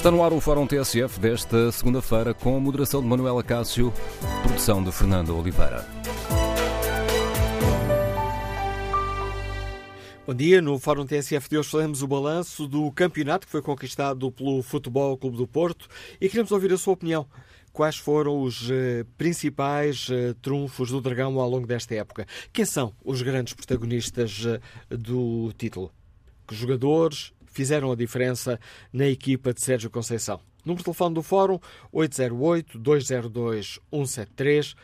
Está no ar o Fórum TSF desta segunda-feira com a moderação de Manuela Cássio, produção de Fernando Oliveira. Bom dia, no Fórum TSF de hoje faremos o balanço do campeonato que foi conquistado pelo Futebol Clube do Porto e queremos ouvir a sua opinião. Quais foram os principais trunfos do Dragão ao longo desta época? Quem são os grandes protagonistas do título? Que jogadores fizeram a diferença na equipa de Sérgio Conceição? Número de telefone do Fórum 808-202-173,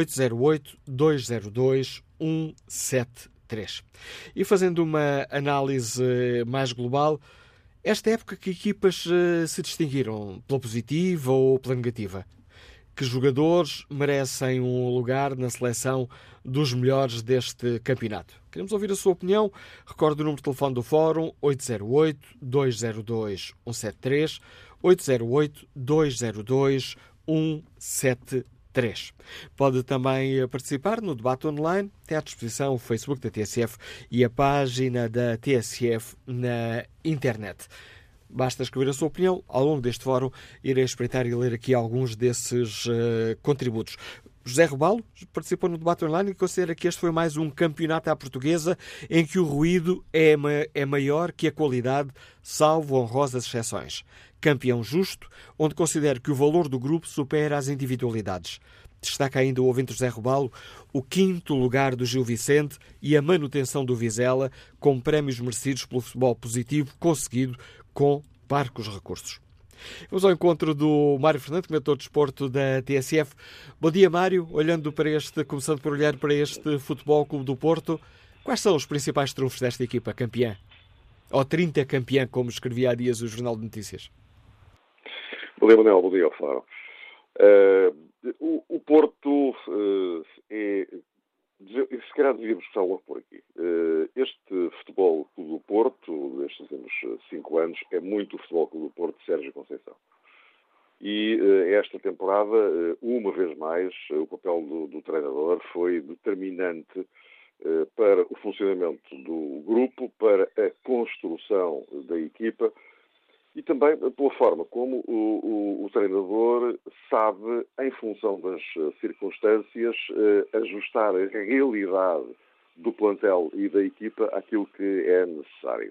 808-202-173. E fazendo uma análise mais global, esta época que equipas se distinguiram pela positiva ou pela negativa? Que jogadores merecem um lugar na seleção dos melhores deste campeonato? Queremos ouvir a sua opinião. Recorde o número de telefone do Fórum 808-202-173, 808-202-173. Pode também participar no debate online. Tem à disposição o Facebook da TSF e a página da TSF na internet. Basta escrever a sua opinião. Ao longo deste fórum, irei espreitar e ler aqui alguns desses contributos. José Robalo participou no debate online e considera que este foi mais um campeonato à portuguesa em que o ruído é maior que a qualidade, salvo honrosas exceções. Campeão justo, onde considera que o valor do grupo supera as individualidades. Destaca ainda o ouvinte José Robalo o 5º lugar do Gil Vicente e a manutenção do Vizela, com prémios merecidos pelo futebol positivo conseguido com parcos recursos. Vamos ao encontro do Mário Fernando, comentor de desporto da TSF. Bom dia, Mário. Começando por olhar para este Futebol Clube do Porto, quais são os principais trunfos desta equipa campeã? Ou 30 campeã, como escrevia há dias o Jornal de Notícias. Bom dia, Manuel. Bom dia, Fábio. O Porto se calhar devíamos começar logo por aqui. Este Futebol Clube do Porto, destes últimos 5 anos, é muito o Futebol Clube do Porto de Sérgio Conceição. E esta temporada, uma vez mais, o papel do treinador foi determinante para o funcionamento do grupo, para a construção da equipa e também pela forma como o treinador sabe, em função das circunstâncias, ajustar a realidade do plantel e da equipa àquilo que é necessário.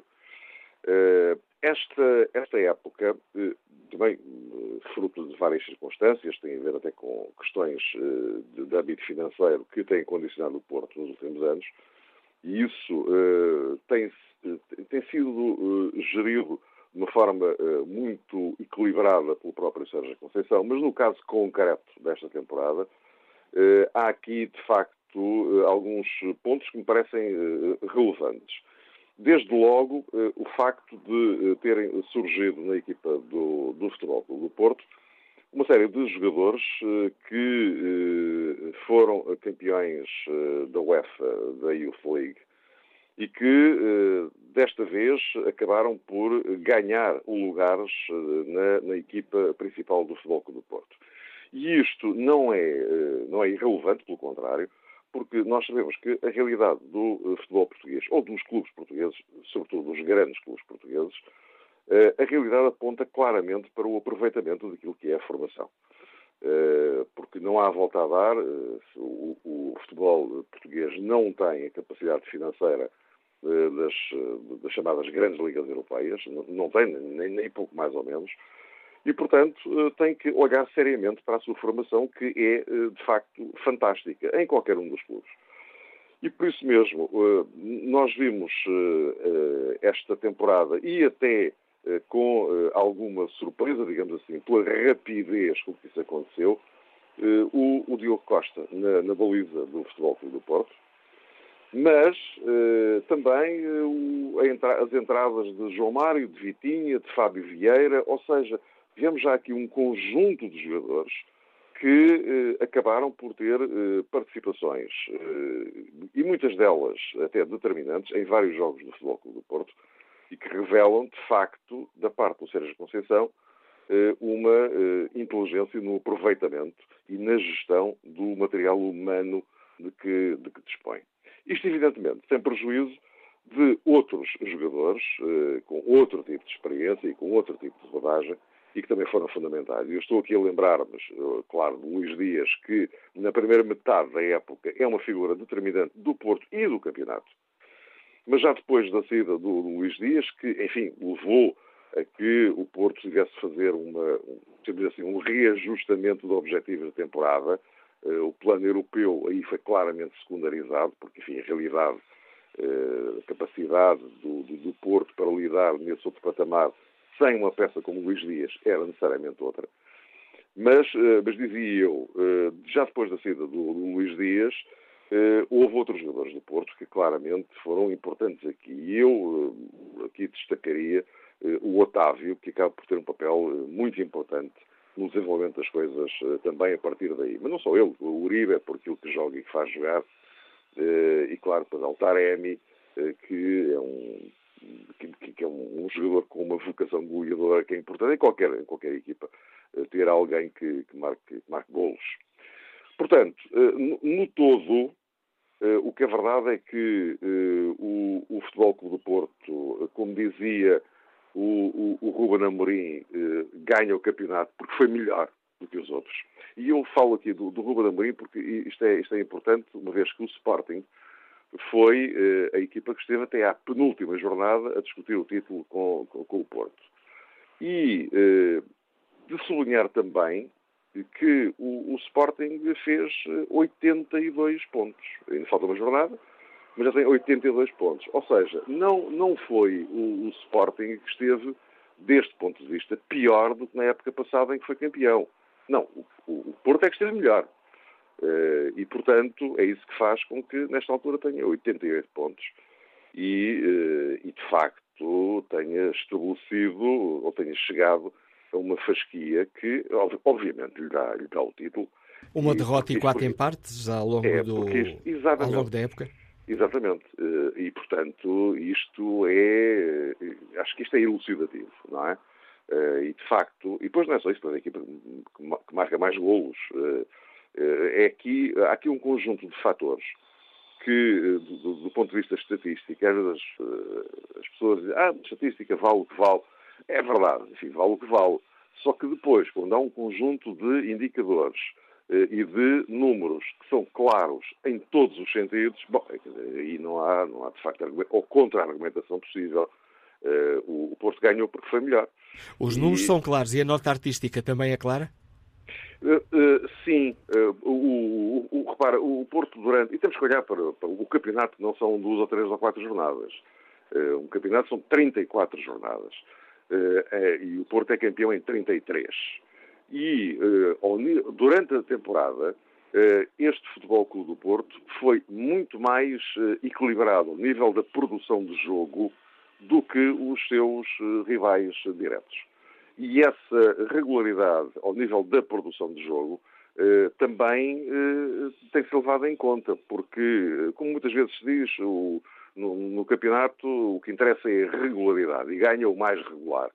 Esta época, também fruto de várias circunstâncias, tem a ver até com questões de âmbito financeiro que têm condicionado o Porto nos últimos anos, e isso tem sido gerido de uma forma muito equilibrada pelo próprio Sérgio Conceição, mas no caso concreto desta temporada, há aqui, de facto, alguns pontos que me parecem relevantes. Desde logo, o facto de terem surgido na equipa do Futebol Clube do Porto uma série de jogadores que foram campeões da UEFA, da Youth League, e que, desta vez, acabaram por ganhar lugares na equipa principal do Futebol Clube do Porto. E isto não é irrelevante, pelo contrário, porque nós sabemos que a realidade do futebol português, ou dos clubes portugueses, sobretudo dos grandes clubes portugueses, a realidade aponta claramente para o aproveitamento daquilo que é a formação. Porque não há volta a dar, o futebol português não tem a capacidade financeira das chamadas grandes ligas europeias, não tem, nem pouco mais ou menos, e, portanto, tem que olhar seriamente para a sua formação, que é, de facto, fantástica, em qualquer um dos clubes. E por isso mesmo, nós vimos esta temporada, e até com alguma surpresa, digamos assim, pela rapidez com que isso aconteceu, o Diogo Costa na baliza do Futebol Clube do Porto, mas também as entradas de João Mário, de Vitinha, de Fábio Vieira, ou seja, vemos já aqui um conjunto de jogadores que acabaram por ter participações, e muitas delas até determinantes, em vários jogos do Futebol Clube do Porto, e que revelam, de facto, da parte do Sérgio Conceição, uma inteligência no aproveitamento e na gestão do material humano de que dispõe. Isto, evidentemente, sem prejuízo de outros jogadores, com outro tipo de experiência e com outro tipo de rodagem, e que também foram fundamentais. Eu estou aqui a lembrar-me, claro, de Luís Dias, que na primeira metade da época é uma figura determinante do Porto e do campeonato. Mas já depois da saída do Luís Dias, que, enfim, levou a que o Porto tivesse de fazer um reajustamento de objetivos da temporada. O plano europeu aí foi claramente secundarizado, porque, enfim, a realidade, a capacidade do Porto para lidar nesse outro patamar sem uma peça como Luís Dias era necessariamente outra. Mas dizia eu, já depois da saída do Luís Dias, houve outros jogadores do Porto que claramente foram importantes aqui. E eu aqui destacaria o Otávio, que acaba por ter um papel muito importante no desenvolvimento das coisas também a partir daí. Mas não só ele, o Uribe, por aquilo que joga e que faz jogar, e claro, depois o Taremi, que é um jogador com uma vocação goleadora que é importante em qualquer equipa, ter alguém que marque golos. Portanto, no todo, o que é verdade é que o Futebol Clube do Porto, como dizia o Ruben Amorim, ganha o campeonato porque foi melhor do que os outros. E eu falo aqui do Ruben Amorim porque isto é importante, uma vez que o Sporting foi a equipa que esteve até à penúltima jornada a discutir o título com o Porto. E de sublinhar também que o Sporting fez 82 pontos. Ainda falta uma jornada, mas já tem 82 pontos. Ou seja, não foi o Sporting que esteve, deste ponto de vista, pior do que na época passada em que foi campeão. Não, o Porto é que esteve melhor. E, portanto, é isso que faz com que, nesta altura, tenha 88 pontos e de facto, tenha estabelecido ou tenha chegado a uma fasquia que, obviamente, lhe dá o título. Uma derrota e 4 empates ao longo ao longo da época. Exatamente. E, portanto, acho que isto é elucidativo, não é? E, de facto, e depois não é só isso, a equipa que marca mais golos. Há aqui um conjunto de fatores que, do ponto de vista estatístico, às vezes as pessoas dizem, estatística vale o que vale. É verdade, enfim, vale o que vale. Só que depois, quando há um conjunto de indicadores e de números que são claros em todos os sentidos, aí não há de facto, ou contra-argumentação possível. O Porto ganhou porque foi melhor. Os números são claros e a nota artística também é clara? Sim. Repara, o Porto e temos que olhar para o campeonato, não são 2 ou 3 ou 4 jornadas. Um campeonato são 34 jornadas. E o Porto é campeão em 33. E durante a temporada, este Futebol Clube do Porto foi muito mais equilibrado ao nível da produção de jogo do que os seus rivais diretos. E essa regularidade ao nível da produção de jogo também tem que ser levada em conta, porque, como muitas vezes se diz, no campeonato o que interessa é a regularidade e ganha o mais regular.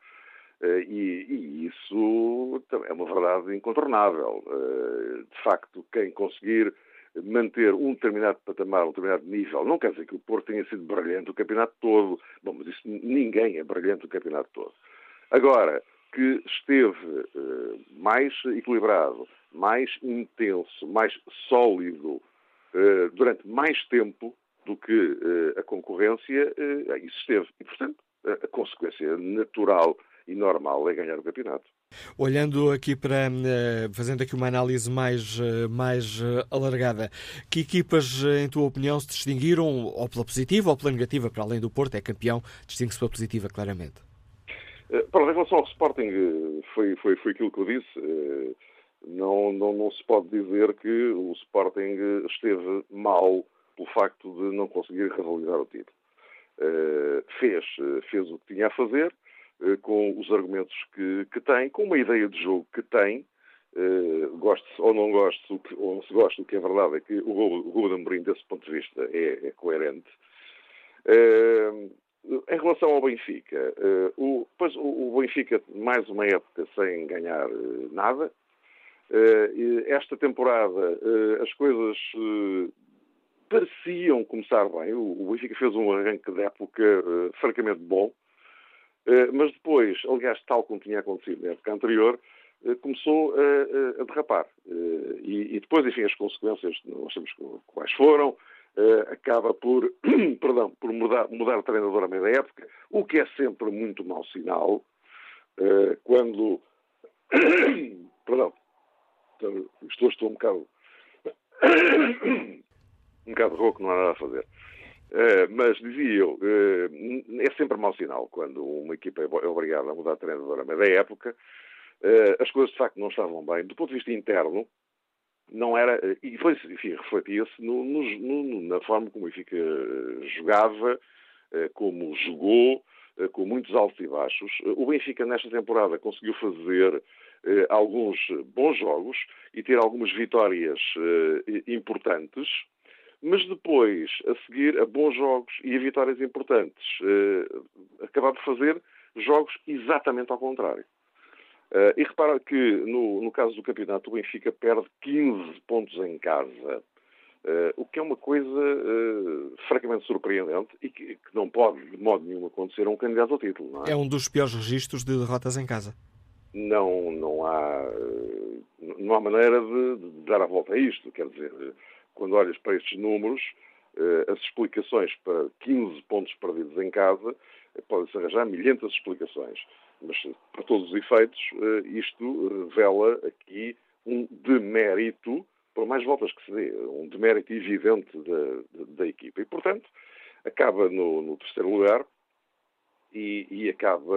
E isso também é uma verdade incontornável. De facto, quem conseguir manter um determinado patamar, um determinado nível, não quer dizer que o Porto tenha sido brilhante o campeonato todo. Bom, mas isso, ninguém é brilhante o campeonato todo. Agora, que esteve mais equilibrado, mais intenso, mais sólido durante mais tempo do que a concorrência, isso esteve. E, portanto, a consequência natural e normal é ganhar o campeonato. Olhando aqui fazendo aqui uma análise mais alargada, que equipas, em tua opinião, se distinguiram, ou pela positiva ou pela negativa, para além do Porto, é campeão, distingue-se pela positiva, claramente? Em relação ao Sporting, foi aquilo que eu disse. Não se pode dizer que o Sporting esteve mal pelo facto de não conseguir revalidar o título. Fez o que tinha a fazer, com os argumentos que tem, com uma ideia de jogo que tem, goste-se ou não goste, ou não se goste, o que é verdade é que o Ruben Amorim, desse ponto de vista, é coerente. Em relação ao Benfica, o Benfica, mais uma época sem ganhar nada. Esta temporada as coisas pareciam começar bem. O Benfica fez um arranque de época francamente bom. Mas depois, aliás, tal como tinha acontecido na época anterior, começou a derrapar. E depois, enfim, as consequências, nós sabemos quais foram, acaba por, perdão, por mudar o treinador à meia da época, o que é sempre muito mau sinal, quando... Perdão, estou um bocado... um bocado rouco, não há nada a fazer. Mas, dizia eu, é sempre mau sinal quando uma equipa é obrigada a mudar de treinador à meia da época. As coisas, de facto, não estavam bem. Do ponto de vista interno, não era... E foi, enfim, refletia-se na forma como o Benfica jogava, como jogou, com muitos altos e baixos. O Benfica, nesta temporada, conseguiu fazer alguns bons jogos e ter algumas vitórias importantes, mas depois, a seguir a bons jogos e a vitórias importantes, acabar por fazer jogos exatamente ao contrário. E repara que, no caso do campeonato, o Benfica perde 15 pontos em casa, o que é uma coisa francamente surpreendente e que não pode, de modo nenhum, acontecer a um candidato ao título. Não é? É um dos piores registros de derrotas em casa. Não há maneira de dar a volta a isto. Quer dizer, quando olhas para estes números, as explicações para 15 pontos perdidos em casa, podem-se arranjar milhentas explicações. Mas, para todos os efeitos, isto revela aqui um demérito, por mais voltas que se dê, um demérito evidente da equipa. E, portanto, acaba no terceiro lugar e acaba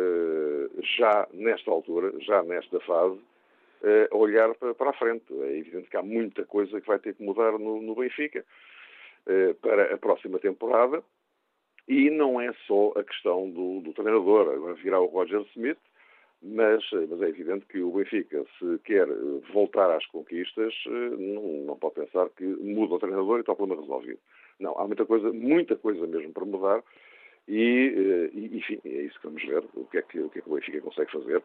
já nesta altura, já nesta fase, a olhar para a frente. É evidente que há muita coisa que vai ter que mudar no Benfica para a próxima temporada. E não é só a questão do treinador. Agora virá o Roger Smith, mas é evidente que o Benfica, se quer voltar às conquistas, não pode pensar que muda o treinador e está o problema resolvido. Não, há muita coisa mesmo para mudar e enfim, é isso que vamos ver, o que é que o Benfica consegue fazer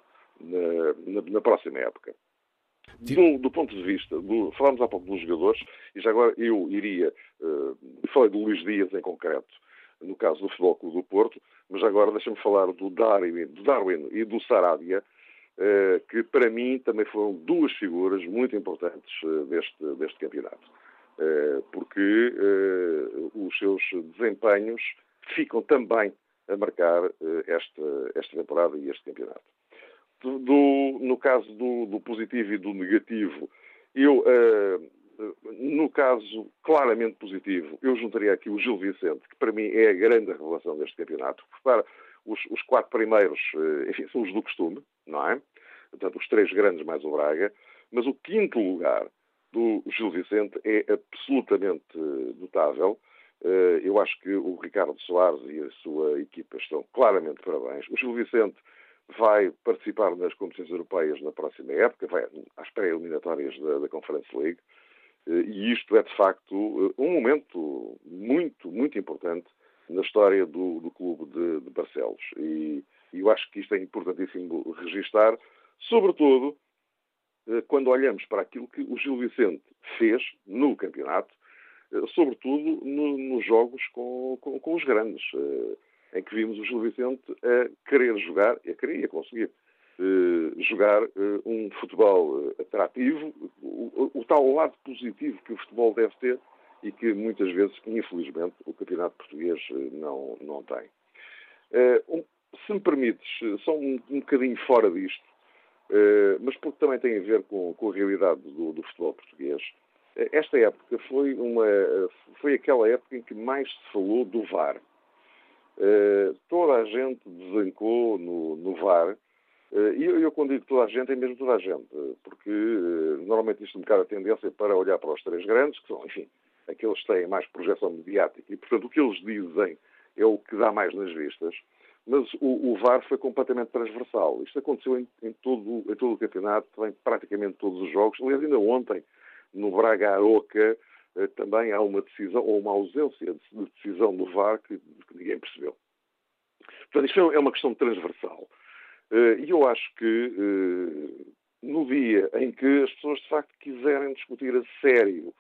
na próxima época. Do ponto de vista, falámos há pouco dos jogadores, e já agora eu iria, falei do Luís Dias em concreto, no caso do Futebol Clube do Porto, mas agora deixa-me falar do Darwin e do Sarabia, que para mim também foram duas figuras muito importantes deste campeonato. Porque os seus desempenhos ficam também a marcar esta temporada e este campeonato. No caso do positivo e do negativo, no caso claramente positivo, eu juntaria aqui o Gil Vicente, que para mim é a grande revelação deste campeonato. Repara, os quatro primeiros, enfim, são os do costume, não é? Portanto, os três grandes mais o Braga, mas o quinto lugar do Gil Vicente é absolutamente notável. Eu acho que o Ricardo Soares e a sua equipa estão claramente de parabéns. O Gil Vicente vai participar nas competições europeias na próxima época, vai às pré-eliminatórias da Conference League, e isto é, de facto, um momento muito, muito importante na história do clube de Barcelos. E eu acho que isto é importantíssimo registar, sobretudo quando olhamos para aquilo que o Gil Vicente fez no campeonato, sobretudo nos jogos com os grandes, em que vimos o Gil Vicente a querer jogar, a conseguir jogar um futebol atrativo, o tal lado positivo que o futebol deve ter e que muitas vezes, infelizmente, o campeonato português não tem. Se me permites, só um bocadinho fora disto, mas porque também tem a ver com a realidade do futebol português, esta época foi aquela época em que mais se falou do VAR. Toda a gente desancou no VAR, e eu quando digo toda a gente, é mesmo toda a gente, porque normalmente isto é um bocado a tendência para olhar para os três grandes, que são, enfim, aqueles que têm mais projeção mediática, e portanto o que eles dizem é o que dá mais nas vistas, mas o VAR foi completamente transversal. Isto aconteceu em todo o campeonato, em praticamente todos os jogos. Aliás, ainda ontem, no Braga-Aroca, também há uma decisão, ou uma ausência de decisão do VAR que ninguém percebeu. Portanto, isto é uma questão transversal. E eu acho que no dia em que as pessoas de facto quiserem discutir a sério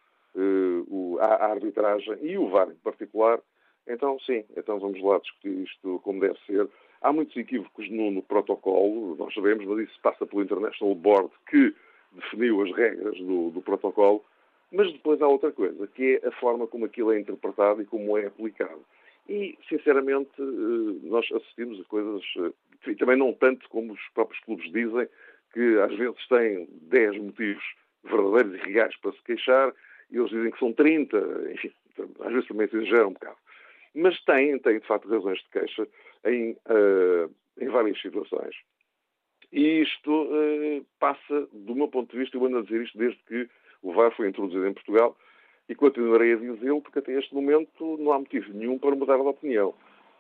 a arbitragem e o VAR em particular, então sim, então vamos lá discutir isto como deve ser. Há muitos equívocos no protocolo, nós sabemos, mas isso passa pelo International Board, que definiu as regras do protocolo, mas depois há outra coisa, que é a forma como aquilo é interpretado e como é aplicado. E, sinceramente, nós assistimos a coisas, e também não tanto como os próprios clubes dizem, que às vezes têm 10 motivos verdadeiros e reais para se queixar, e eles dizem que são 30, enfim, às vezes também se exagera um bocado. Mas têm de facto razões de queixa em várias situações. E isto passa, do meu ponto de vista, eu ando a dizer isto desde que o VAR foi introduzido em Portugal, e continuarei a dizê-lo, porque até este momento não há motivo nenhum para mudar de opinião.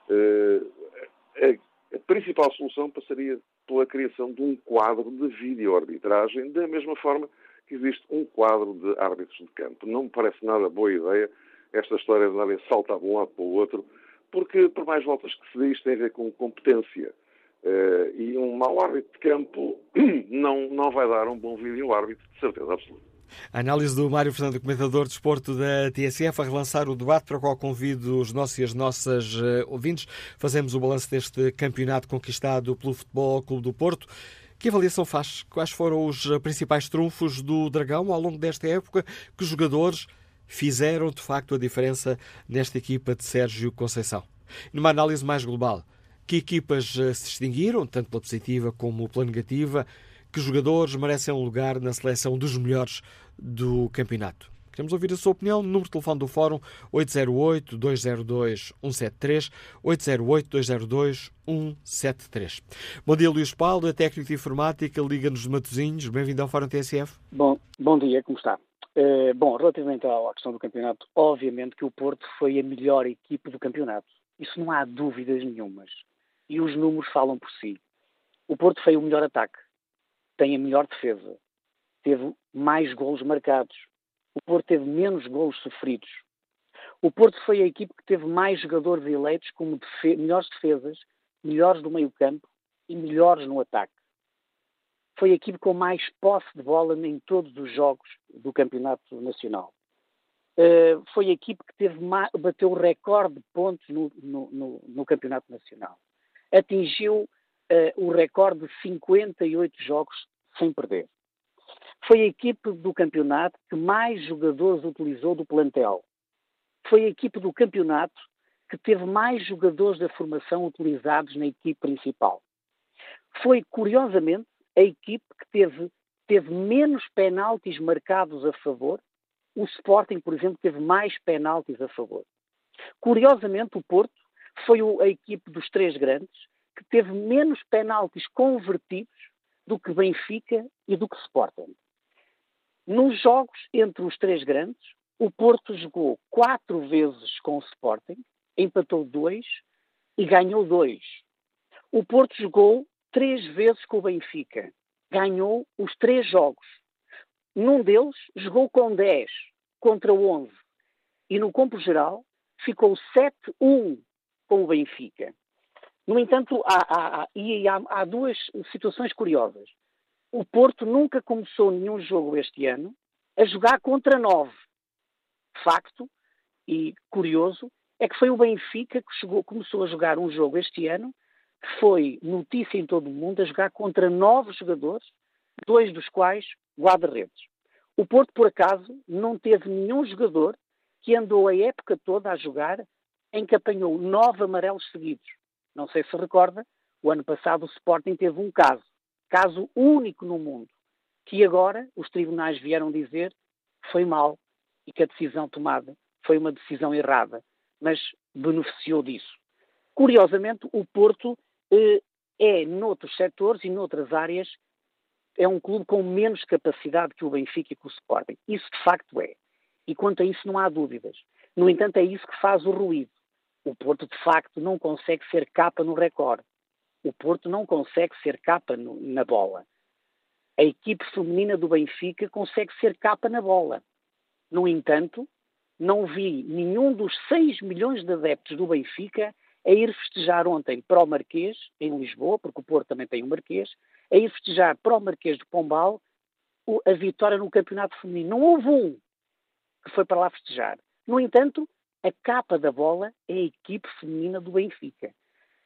A principal solução passaria pela criação de um quadro de vídeo-arbitragem, da mesma forma que existe um quadro de árbitros de campo. Não me parece nada boa ideia esta história de andarem saltar de um lado para o outro, porque, por mais voltas que se dê, isto tem a ver com competência. E um mau árbitro de campo não vai dar um bom vídeo-árbitro, de certeza absoluta. A análise do Mário Fernando, comentador de desporto da TSF, a relançar o debate para o qual convido os nossos e as nossas ouvintes. Fazemos o balanço deste campeonato conquistado pelo Futebol Clube do Porto. Que avaliação faz? Quais foram os principais trunfos do Dragão ao longo desta época? Que jogadores fizeram, de facto, a diferença nesta equipa de Sérgio Conceição? Numa análise mais global, que equipas se distinguiram, tanto pela positiva como pela negativa? Que jogadores merecem um lugar na seleção dos melhores do campeonato? Queremos ouvir a sua opinião. Número de telefone do Fórum 808-202-173, 808-202-173. Bom dia, Luís Paulo, da Técnico de Informática, Liga-nos de Matosinhos. Bem-vindo ao Fórum TSF. Bom dia, como está? Relativamente à questão do campeonato, obviamente que o Porto foi a melhor equipe do campeonato. Isso não há dúvidas nenhumas. E os números falam por si. O Porto foi o melhor ataque. Tem a melhor defesa, teve mais golos marcados, o Porto teve menos golos sofridos. O Porto foi a equipe que teve mais jogadores eleitos como melhores defesas, melhores do meio-campo e melhores no ataque. Foi a equipe com mais posse de bola em todos os jogos do Campeonato Nacional. Foi a equipe que bateu o recorde de pontos no Campeonato Nacional. Atingiu o recorde de 58 jogos sem perder. Foi a equipe do campeonato que mais jogadores utilizou do plantel. Foi a equipe do campeonato que teve mais jogadores da formação utilizados na equipe principal. Foi, curiosamente, a equipe que teve menos penaltis marcados a favor. O Sporting, por exemplo, teve mais penaltis a favor. Curiosamente, o Porto foi a equipe dos três grandes que teve menos penaltis convertidos do que Benfica e do que Sporting. Nos jogos entre os três grandes, o Porto jogou 4 vezes com o Sporting, empatou 2 e ganhou 2. O Porto jogou 3 vezes com o Benfica, ganhou os 3 jogos. Num deles jogou com 10 contra 11 e no campo geral ficou 7-1 com o Benfica. No entanto, há 2 situações curiosas. O Porto nunca começou nenhum jogo este ano a jogar contra 9. Facto e curioso é que foi o Benfica que começou a jogar um jogo este ano que foi notícia em todo o mundo, a jogar contra 9 jogadores, 2 dos quais guarda-redes. O Porto, por acaso, não teve nenhum jogador que andou a época toda a jogar em que apanhou 9 amarelos seguidos. Não sei se recorda, o ano passado o Sporting teve um caso único no mundo, que agora os tribunais vieram dizer que foi mal e que a decisão tomada foi uma decisão errada, mas beneficiou disso. Curiosamente, o Porto noutros setores e noutras áreas, é um clube com menos capacidade que o Benfica e que o Sporting. Isso de facto é. E quanto a isso não há dúvidas. No entanto, é isso que faz o ruído. O Porto, de facto, não consegue ser capa no recorde. O Porto não consegue ser capa na bola. A equipe feminina do Benfica consegue ser capa na bola. No entanto, não vi nenhum dos 6 milhões de adeptos do Benfica a ir festejar ontem para o Marquês, em Lisboa, porque o Porto também tem o Marquês, a ir festejar para o Marquês de Pombal a vitória no campeonato feminino. Não houve um que foi para lá festejar. No entanto, a capa da bola é a equipe feminina do Benfica.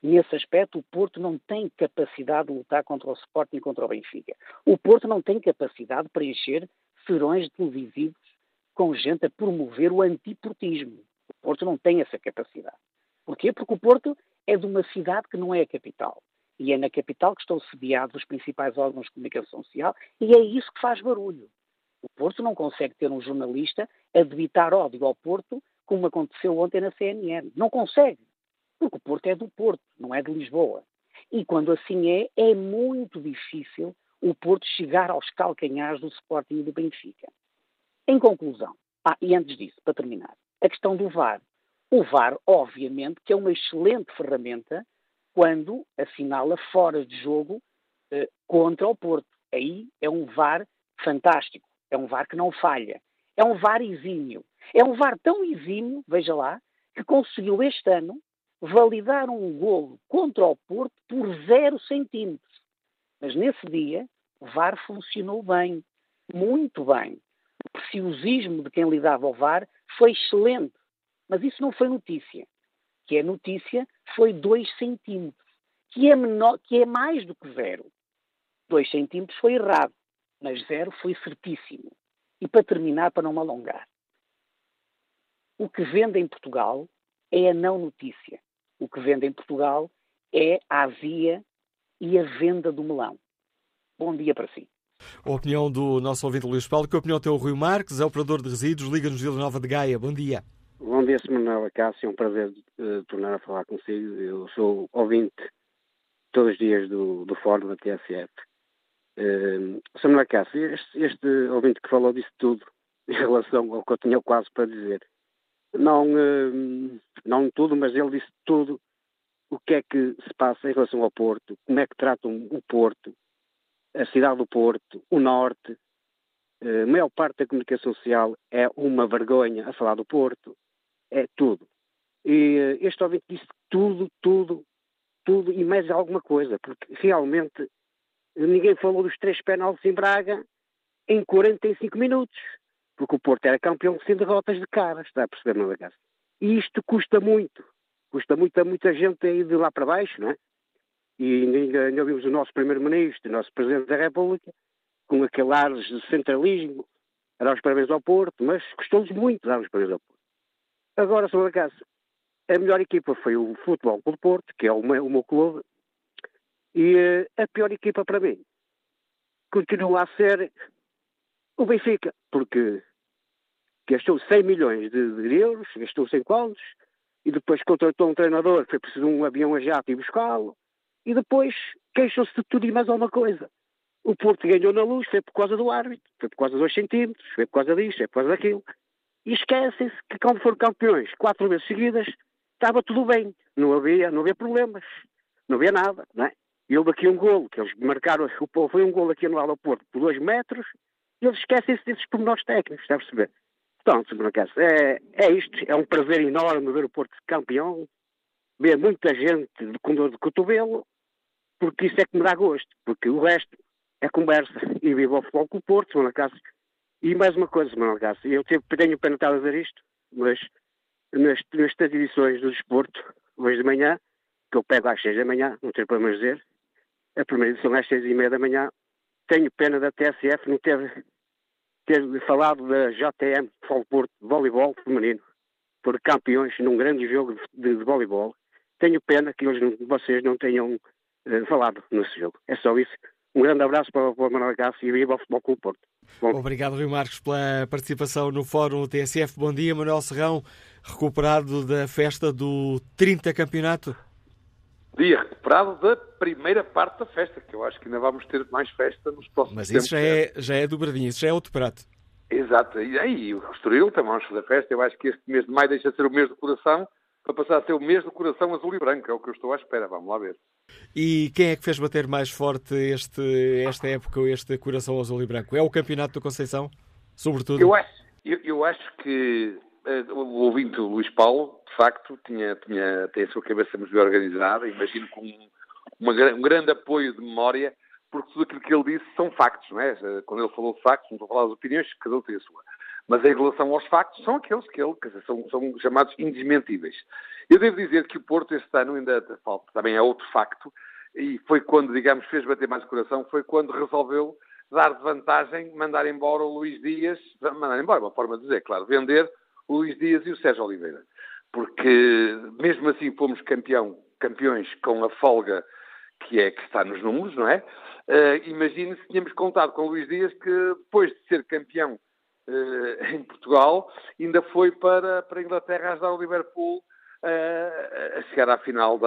Nesse aspecto, o Porto não tem capacidade de lutar contra o Sporting e contra o Benfica. O Porto não tem capacidade de preencher serões televisivos com gente a promover o antiportismo. O Porto não tem essa capacidade. Porquê? Porque o Porto é de uma cidade que não é a capital. E é na capital que estão sediados os principais órgãos de comunicação social e é isso que faz barulho. O Porto não consegue ter um jornalista a debitar ódio ao Porto como aconteceu ontem na CNN. Não consegue. Porque o Porto é do Porto, não é de Lisboa. E quando assim é muito difícil o Porto chegar aos calcanhares do Sporting e do Benfica. Em conclusão, e antes disso, para terminar, a questão do VAR. O VAR, obviamente, que é uma excelente ferramenta quando assinala fora de jogo contra o Porto. Aí é um VAR fantástico. É um VAR que não falha. É um VAR exímio. É um VAR tão exímio, veja lá, que conseguiu este ano validar um golo contra o Porto por 0 centímetros. Mas nesse dia, o VAR funcionou bem, muito bem. O preciosismo de quem lidava ao VAR foi excelente. Mas isso não foi notícia. Que é notícia foi 2 centímetros, que é menor, que é mais do que 0. 2 centímetros foi errado, mas 0 foi certíssimo. E para terminar, para não me alongar, o que vende em Portugal é a não notícia. O que vende em Portugal é a azia e a venda do melão. Bom dia para si. A opinião do nosso ouvinte Luís Paulo. Que opinião tem o Rui Marques, é operador de resíduos, Liga-nos Vila Nova de Gaia. Bom dia. Bom dia, Sr. Manuel Acácio. É um prazer tornar a falar consigo. Eu sou ouvinte todos os dias do fórum da TSF. Sr. Manuel Acácio, este ouvinte que falou disse tudo em relação ao que eu tinha quase para dizer. Não tudo, mas ele disse tudo o que é que se passa em relação ao Porto, como é que tratam o Porto, a cidade do Porto, o Norte. A maior parte da comunicação social é uma vergonha a falar do Porto. É tudo. E este ouvinte disse tudo e mais alguma coisa, porque realmente ninguém falou dos 3 penaltis em Braga em 45 minutos. Porque o Porto era campeão sem derrotas de cara, está a perceber, meu caso. E isto custa muito a muita gente aí de lá para baixo, não é? E ainda vimos o nosso Primeiro-Ministro, o nosso Presidente da República, com aquele ar de centralismo, a dar os parabéns ao Porto, mas custou-lhes muito dar os parabéns ao Porto. Agora, sobre a casa, a melhor equipa foi o Futebol Clube do Porto, que é o meu clube, e a pior equipa para mim continua a ser o Benfica, porque gastou 100 milhões de euros, gastou 100 contos, e depois contratou um treinador, foi preciso um avião a jato e buscá-lo, e depois queixou-se de tudo e mais alguma coisa. O Porto ganhou na Luz, foi por causa do árbitro, foi por causa dos 2 centímetros, foi por causa disto, foi por causa daquilo. E esquecem-se que quando foram campeões 4 vezes seguidas, estava tudo bem, não havia problemas, não havia nada, não é? E houve aqui um golo, que eles marcaram, foi um golo aqui anulado ao Porto por 2 metros, e eles esquecem-se desses pormenores técnicos, está a perceber? Portanto, por acaso, é isto, é um prazer enorme ver o Porto campeão, ver muita gente com dor de cotovelo, porque isso é que me dá gosto, porque o resto é conversa, e vivo ao futebol com o Porto, por acaso. E mais uma coisa, Manuel Cássio, eu tenho pena de estar a dizer isto, mas nestas edições do desporto, hoje de manhã, que eu pego às 6 da manhã, não tenho problema de dizer, a primeira edição é às 6h30 da manhã, tenho pena da TSF não ter falado da JTM Futebol Porto de voleibol feminino, por campeões num grande jogo de voleibol. Tenho pena que vocês não tenham falado nesse jogo. É só isso. Um grande abraço para o Manuel Cássio e viva o Futebol Clube Porto. Bom. Obrigado, Rui Marques, pela participação no Fórum TSF. Bom dia, Manuel Serrão, recuperado da festa do 30 campeonato. Dia recuperado da primeira parte da festa, que eu acho que ainda vamos ter mais festa nos próximos tempos. Mas isso já é dobradinho, isso já é outro prato. Exato, e aí o Estoril também vamos fazer festa. Eu acho que este mês de maio deixa de ser o mês do coração para passar a ser o mês do coração azul e branco, é o que eu estou à espera, vamos lá ver. E quem é que fez bater mais forte esta época, este coração azul e branco? É o campeonato do Conceição, sobretudo? Eu acho que o ouvinte Luís Paulo, de facto, tem a sua cabeça muito bem organizada, imagino com um grande apoio de memória, porque tudo aquilo que ele disse são factos, não é? Quando ele falou de factos, não estou a falar das opiniões, cada um tem a sua. Mas em relação aos factos, são aqueles que são chamados indesmentíveis. Eu devo dizer que o Porto este ano ainda também é outro facto, e foi quando, digamos, fez bater mais o coração, foi quando resolveu dar de vantagem, mandar embora o Luís Dias, mandar embora, uma forma de dizer, claro, vender o Luís Dias e o Sérgio Oliveira. Porque, mesmo assim, fomos campeões com a folga que está nos números, não é? Imagine se tínhamos contado com o Luís Dias que, depois de ser campeão em Portugal, ainda foi para a Inglaterra ajudar o Liverpool a chegar à final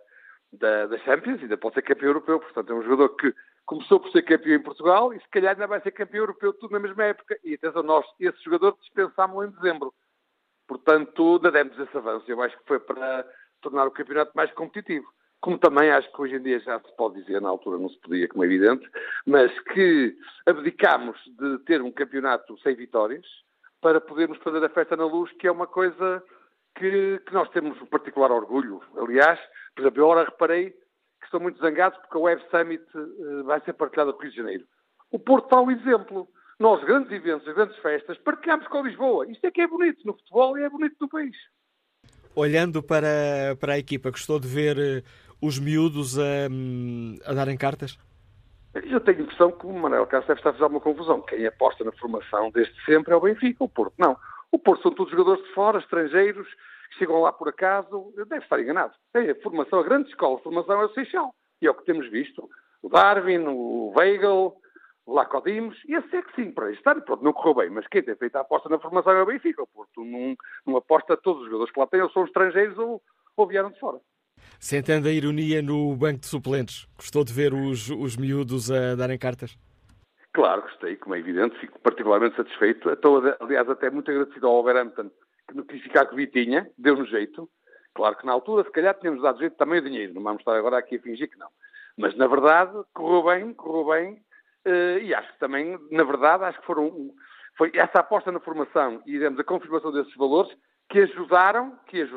da Champions, ainda pode ser campeão europeu. Portanto, é um jogador que começou por ser campeão em Portugal e se calhar ainda vai ser campeão europeu tudo na mesma época. E atenção, nós, esse jogador, dispensámos-lo em dezembro. Portanto, ainda demos esse avanço. Eu acho que foi para tornar o campeonato mais competitivo. Como também acho que hoje em dia já se pode dizer, na altura não se podia, como é evidente, mas que abdicámos de ter um campeonato sem vitórias para podermos fazer a festa na Luz, que é uma coisa que nós temos um particular orgulho. Aliás, por exemplo, eu agora reparei que estão muito zangados porque a Web Summit vai ser partilhada com o Rio de Janeiro. O Porto dá um exemplo. Nós, grandes eventos, grandes festas, partilhamos com Lisboa. Isto é que é bonito no futebol e é bonito no país. Olhando para a equipa, gostou de ver os miúdos a darem cartas? Eu tenho a impressão que o Manuel Cássio deve estar a fazer alguma confusão. Quem aposta na formação desde sempre é o Benfica, o Porto não. O Porto são todos jogadores de fora, estrangeiros, que chegam lá por acaso. Deve estar enganado. A grande escola de formação é o Seixal. E é o que temos visto. O Darwin, o Weigl, o Lacodimos. E esse é que sim, para este ano, pronto, não correu bem. Mas quem tem feito a aposta na formação é o Benfica. O Porto não aposta todos os jogadores que lá têm, ou são estrangeiros ou vieram de fora. Sentendo a ironia no banco de suplentes, gostou de ver os miúdos a darem cartas? Claro, gostei, como é evidente, fico particularmente satisfeito. Estou, aliás, até muito agradecido ao Wolverhampton, que no que ficar com o Vitinha, deu-nos jeito. Claro que na altura, se calhar, tínhamos dado jeito também o dinheiro, não vamos estar agora aqui a fingir que não. Mas, na verdade, correu bem, e acho que também, na verdade, acho que foi essa aposta na formação e, digamos, a confirmação desses valores que ajudaram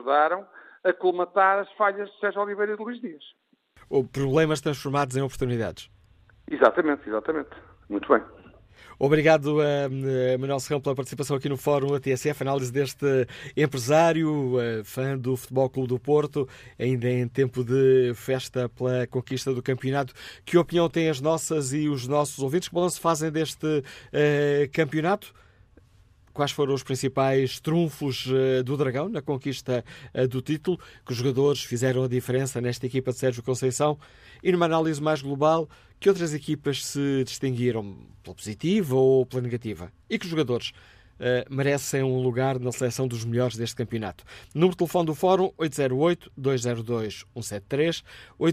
a colmatar as falhas de Sérgio Oliveira e de Luís Dias. Ou problemas transformados em oportunidades. Exatamente. Muito bem. Obrigado a Manuel Serrão pela participação aqui no Fórum TSF, análise deste empresário, fã do Futebol Clube do Porto, ainda em tempo de festa pela conquista do campeonato. Que opinião têm as nossas e os nossos ouvintes? Que balanço fazem deste campeonato? Quais foram os principais trunfos do Dragão na conquista do título? Que os jogadores fizeram a diferença nesta equipa de Sérgio Conceição? E numa análise mais global, que outras equipas se distinguiram pela positiva ou pela negativa? E que os jogadores merecem um lugar na seleção dos melhores deste campeonato? Número de telefone do Fórum 808-202-173,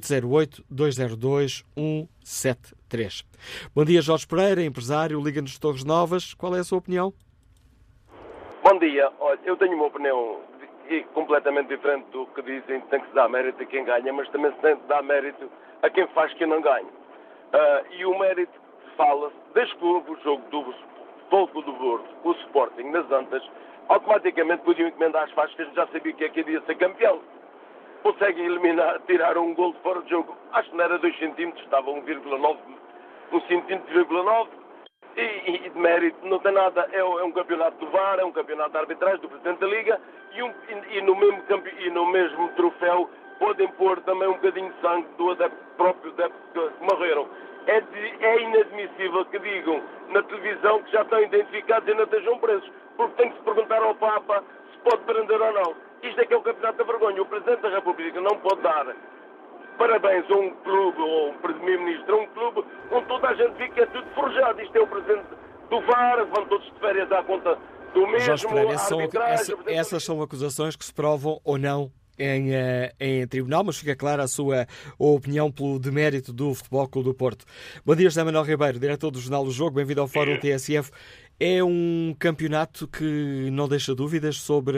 808-202-173. Bom dia, Jorge Pereira, empresário, Liga-nos de Torres Novas. Qual é a sua opinião? Bom dia. Olha, eu tenho uma opinião completamente diferente do que dizem. Tem que se dar mérito a quem ganha, mas também se tem que dar mérito a quem faz que não ganha. E o mérito fala-se, desde que houve o jogo do Futebol Clube do Porto, o Sporting, nas Antas, automaticamente podiam encomendar as faixas, já sabia que ia ser campeão. Conseguem eliminar, tirar um gol de fora de jogo. Acho que não era 2 centímetros, estava 1,9, 1,9 centímetros. E de mérito não tem nada, é um campeonato do VAR, é um campeonato de arbitragem do Presidente da Liga e no mesmo troféu podem pôr também um bocadinho de sangue do próprio adepto que morreram. É inadmissível que digam na televisão que já estão identificados e não estejam presos, porque tem que se perguntar ao Papa se pode prender ou não. Isto é que é o campeonato da vergonha. O Presidente da República não pode dar parabéns a um clube ou um primeiro-ministro, a um clube onde toda a gente fica tudo forjado. Isto é o presidente do VAR, vão todos de férias à conta do mesmo. Jorge Pereira, essas são acusações que se provam ou não em tribunal, mas fica clara a sua opinião pelo demérito do Futebol Clube do Porto. Bom dia, José Manuel Ribeiro, diretor do Jornal do Jogo, bem-vindo ao Fórum TSF. É um campeonato que não deixa dúvidas sobre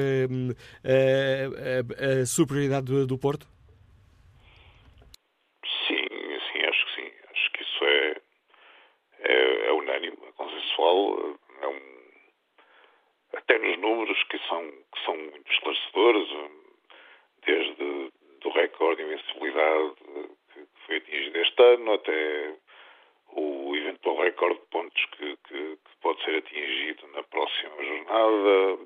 a superioridade do Porto? É unânime, é consensual, até nos números que são muito esclarecedores, desde do recorde de invencibilidade que foi atingido este ano, até o eventual recorde de pontos que pode ser atingido na próxima jornada jornada.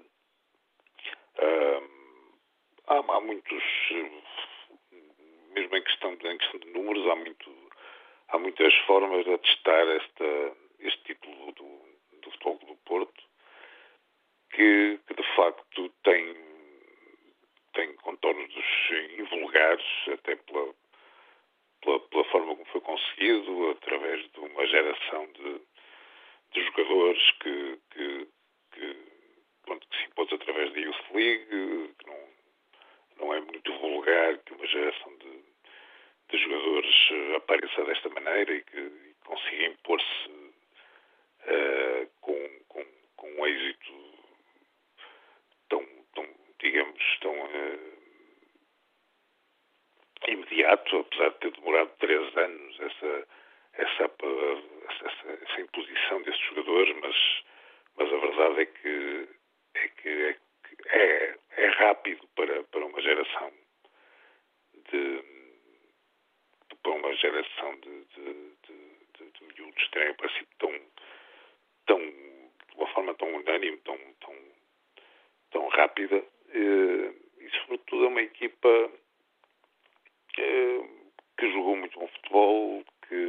Há muitos, mesmo em questão de números, há muitas formas de atestar este título do Futebol Clube do Porto, que de facto tem contornos invulgares, até pela forma como foi conseguido, através de uma geração de jogadores que se impôs através da Youth League, que não é muito vulgar que uma geração de jogadores apareça desta maneira e que consiga impor-se com um êxito tão imediato, apesar de ter demorado 3 anos essa imposição desses jogadores, mas a verdade é que é rápido para uma geração de miúdos terem aparecido de uma forma tão unânime, tão rápida, e sobretudo é uma equipa que jogou muito bom futebol,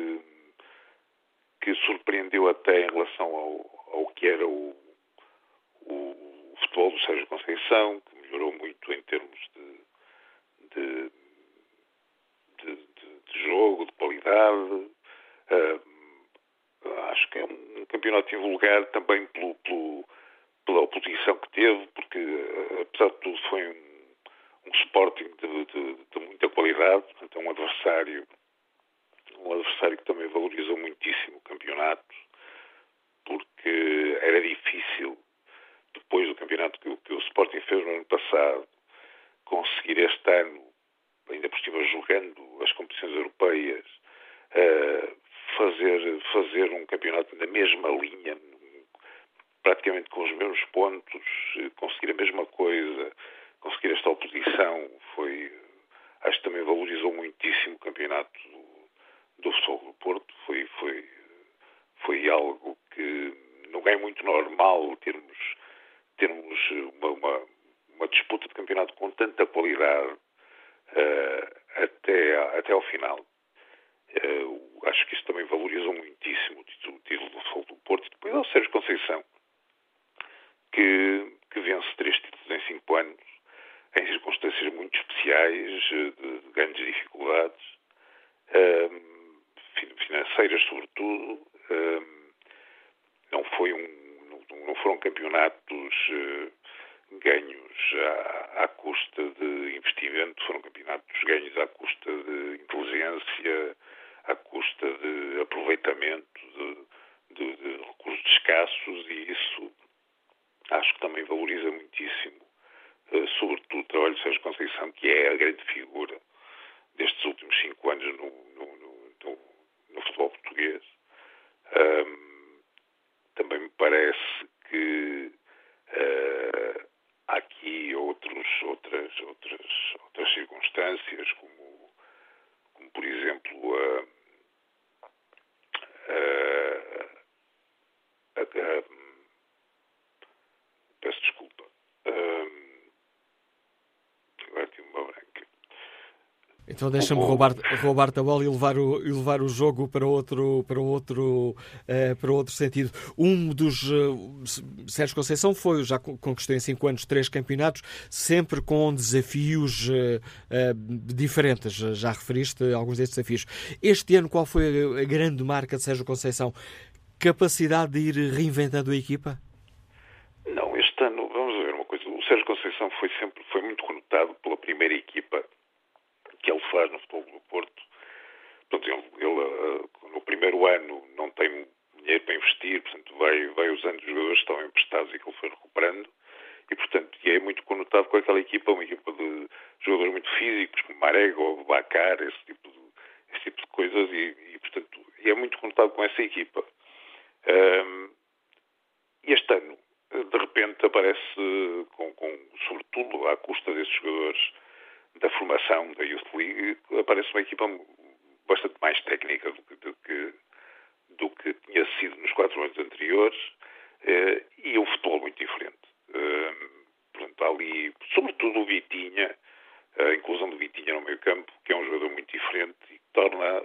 que surpreendeu até em relação ao que era o futebol do Sérgio Conceição, que melhorou muito em termos de jogo, de qualidade. Acho que é um campeonato invulgar também pela oposição que teve, porque apesar de tudo foi um Sporting de muita qualidade, portanto é um adversário que também valorizou muitíssimo o campeonato, porque era difícil, depois do campeonato que o Sporting fez no ano passado, conseguir este ano, ainda por cima jogando as competições europeias, fazer um campeonato na mesma linha, praticamente com os mesmos pontos, conseguir a mesma coisa, conseguir esta oposição, acho que também valorizou muitíssimo o campeonato do Futebol do Porto. Foi algo que não é muito normal termos uma disputa de campeonato com tanta qualidade até ao final. Acho que isso também valorizou muitíssimo o título do Futebol do Porto. E depois ao Sérgio Conceição, que vence 3 títulos em 5 anos, em circunstâncias muito especiais, de grandes dificuldades, financeiras sobretudo. Não foram campeonatos ganhos à custa de investimento, foram campeonatos ganhos à custa de inteligência, à custa de aproveitamento de recursos escassos, e isso acho que também valoriza muitíssimo, sobretudo o trabalho de Sérgio Conceição, que é a grande figura destes últimos 5 anos no futebol português. Também me parece que há aqui outras circunstâncias, como por exemplo peço desculpa, agora tive uma branca. Então deixa-me roubar-te a bola e levar o jogo para outro sentido. Um dos Sérgio Conceição já conquistou em 5 anos 3 campeonatos, sempre com desafios diferentes. Já referiste alguns desses desafios. Este ano, qual foi a grande marca de Sérgio Conceição? Capacidade de ir reinventando a equipa? Não, este ano, vamos ver uma coisa. O Sérgio Conceição foi muito conotado pela primeira equipa que ele faz no Futebol do Porto. Portanto, ele no primeiro ano não tem dinheiro para investir, portanto vai usando os jogadores que estavam emprestados e que ele foi recuperando, e portanto é muito conotado com aquela equipa, uma equipa de jogadores muito físicos, como Marega ou Bacar, esse tipo de coisas, e portanto é muito conotado com essa equipa. E este ano, de repente, aparece, sobretudo à custa desses jogadores da formação da Youth League, aparece uma equipa bastante mais técnica do que tinha sido nos 4 anos anteriores, e um futebol muito diferente. Portanto, ali, sobretudo o Vitinha, a inclusão do Vitinha no meio campo, que é um jogador muito diferente e que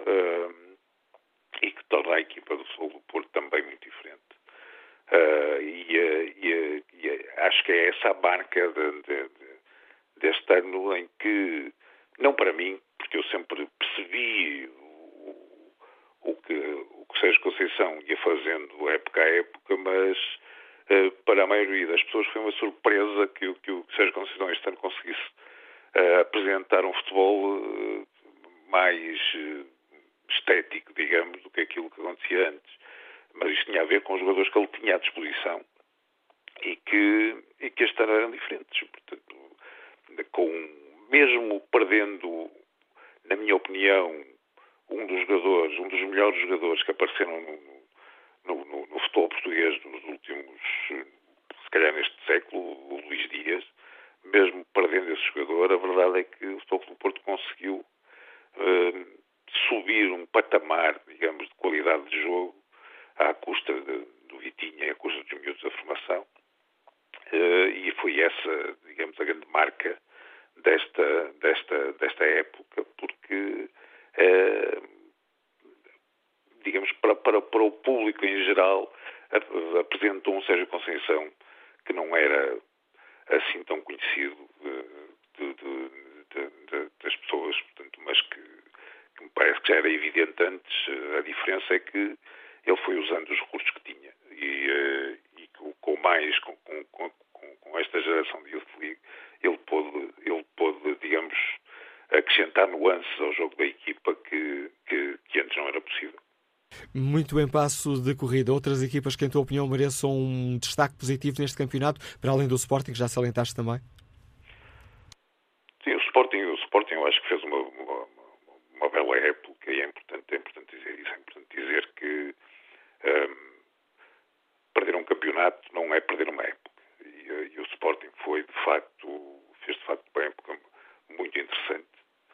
torna a equipa do Futebol do Porto também muito diferente. Acho que é essa a marca deste ano em que, não para mim, porque eu sempre percebi o que Sérgio Conceição ia fazendo época a época, mas para a maioria das pessoas foi uma surpresa que o Sérgio Conceição este ano conseguisse apresentar um futebol mais estético, digamos, do que aquilo que acontecia antes. Mas isto tinha a ver com os jogadores que ele tinha à disposição e que este ano eram diferentes. Portanto, mesmo perdendo, na minha opinião, um dos melhores jogadores que apareceram no futebol português dos últimos, se calhar neste século, o Luís Dias, mesmo perdendo esse jogador, a verdade é que o Futebol do Porto conseguiu subir um patamar, digamos, de qualidade de jogo à custa do Vitinha e à custa dos miúdos da formação. E foi essa, digamos, a grande marca desta época, porque digamos, para o público em geral, apresentou um Sérgio Conceição que não era assim tão conhecido das pessoas, portanto, mas que me parece que já era evidente antes. A diferença é que ele foi usando os recursos que tinha e com esta geração de Youth League ele pôde, digamos, acrescentar nuances ao jogo da equipa que antes não era possível. Muito em passo de corrida. Outras equipas que, em tua opinião, mereçam um destaque positivo neste campeonato, para além do Sporting, que já salientaste também? Sim, o Sporting eu acho que fez uma bela época e é importante dizer isso. É importante dizer que perder um campeonato não é perder uma época. E o Sporting fez de facto uma época muito interessante.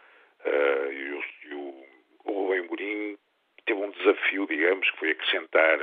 E o Rubem Amorim teve um desafio, digamos, que foi acrescentar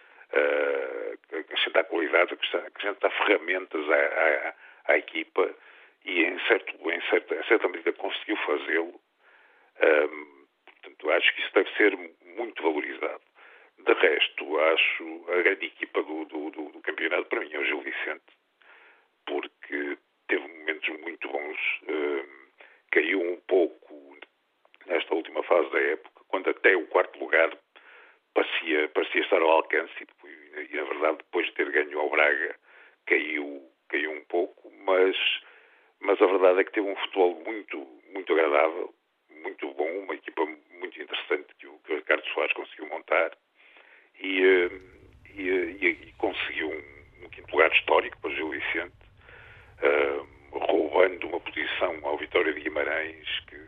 qualidades, acrescentar ferramentas à equipa e em certa medida conseguiu fazê-lo. Portanto, acho que isso deve ser muito valorizado. De resto, acho a grande equipa do campeonato para mim é o Gil Vicente, porque teve momentos muito bons, caiu um pouco nesta última fase da época, quando até o quarto lugar parecia estar ao alcance e na verdade depois de ter ganho ao Braga caiu um pouco, mas a verdade é que teve um futebol muito, muito agradável, muito bom, uma equipa muito interessante que o Ricardo Soares conseguiu montar e conseguiu um quinto lugar histórico para o Gil Vicente, roubando uma posição ao Vitória de Guimarães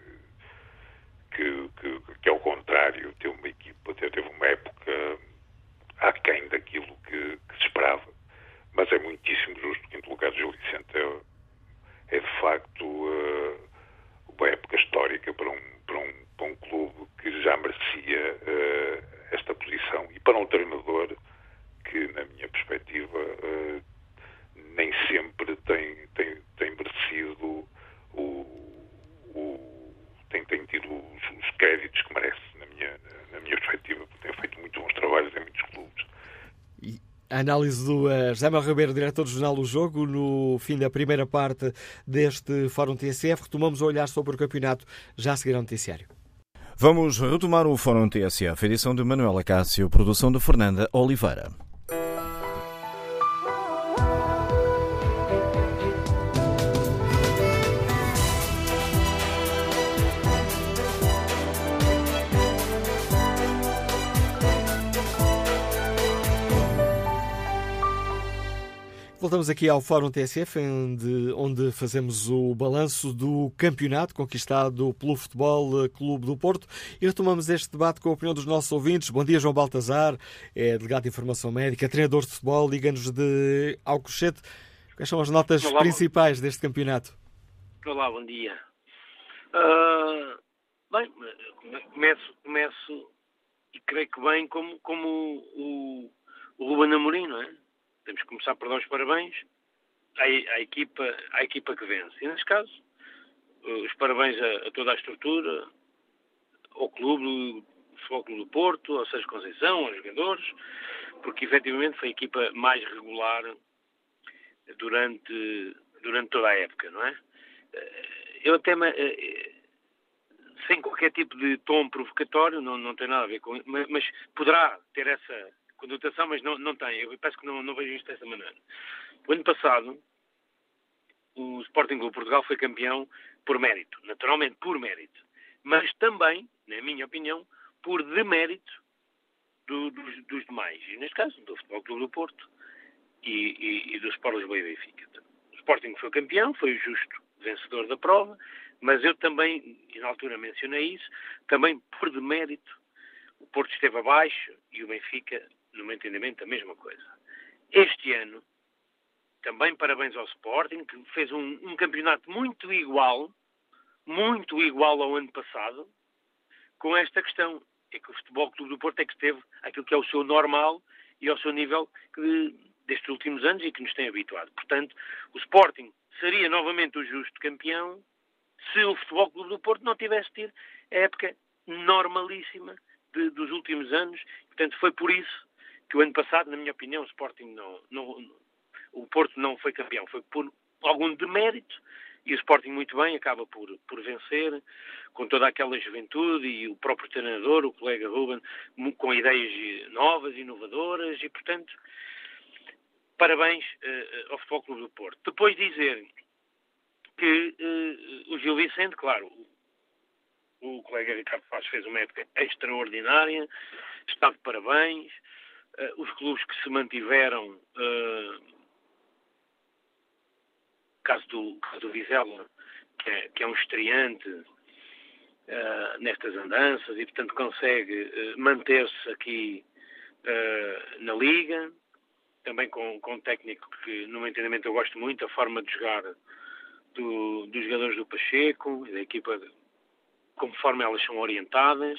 que ao contrário teve uma época aquém daquilo que se esperava, mas é muitíssimo justo. O quinto lugar do Gil Vicente é de facto uma época histórica para um clube que já merecia esta posição e para um treinador que, na minha perspectiva, nem sempre tem merecido tem tido os créditos que merece, na minha perspectiva, porque tem feito muito bons trabalhos em muitos clubes. E a análise do José Manuel Ribeiro, diretor do Jornal O Jogo, no fim da primeira parte deste Fórum TSF. Retomamos a olhar sobre o campeonato já a seguir ao noticiário. Vamos retomar o Fórum TSF, edição de Manuela Cássio, produção de Fernanda Oliveira. Voltamos aqui ao Fórum TSF, onde fazemos o balanço do campeonato conquistado pelo Futebol Clube do Porto e retomamos este debate com a opinião dos nossos ouvintes. Bom dia, João Baltazar, é delegado de Informação Médica, treinador de futebol, liga-nos de Alcochete. Quais são as notas principais deste campeonato? Olá, bom dia. Bem, começo e creio que bem como o Ruben Amorim, não é? Temos que começar por dar os parabéns à equipa que vence. E neste caso, os parabéns a toda a estrutura, ao clube, ao Futebol Clube do Porto, ao Sérgio Conceição, aos jogadores, porque efetivamente foi a equipa mais regular durante toda a época, não é? Eu até, sem qualquer tipo de tom provocatório, não tem nada a ver com isso, mas poderá ter essa conotação, mas não tem. Eu penso que não vejo isto dessa maneira. O ano passado, o Sporting Clube Portugal foi campeão por mérito, naturalmente por mérito, mas também, na minha opinião, por demérito dos demais. E neste caso, do Futebol Clube do Porto e do Sport Lisboa e Benfica. O Sporting foi campeão, foi o justo vencedor da prova, mas eu também, e na altura mencionei isso, também por demérito, o Porto esteve abaixo e o Benfica, no meu entendimento, a mesma coisa. Este ano, também parabéns ao Sporting, que fez um campeonato muito igual ao ano passado, com esta questão. É que o Futebol Clube do Porto é que esteve aquilo que é o seu normal e ao seu nível destes últimos anos e que nos tem habituado. Portanto, o Sporting seria novamente o justo campeão se o Futebol Clube do Porto não tivesse tido a época normalíssima dos últimos anos. Portanto, foi por isso que o ano passado, na minha opinião, o Sporting o Porto não foi campeão. Foi por algum demérito e o Sporting muito bem acaba por vencer, com toda aquela juventude e o próprio treinador, o colega Ruben, com ideias novas, inovadoras e, portanto, parabéns ao Futebol Clube do Porto. Depois dizer que o Gil Vicente, claro, o colega Ricardo Paz fez uma época extraordinária, está de parabéns, os clubes que se mantiveram, caso do Vizela, que é um estreante nestas andanças e, portanto, consegue manter-se aqui na Liga, também com um técnico que, no meu entendimento, eu gosto muito, a forma de jogar dos jogadores do Pacheco e da equipa, conforme elas são orientadas.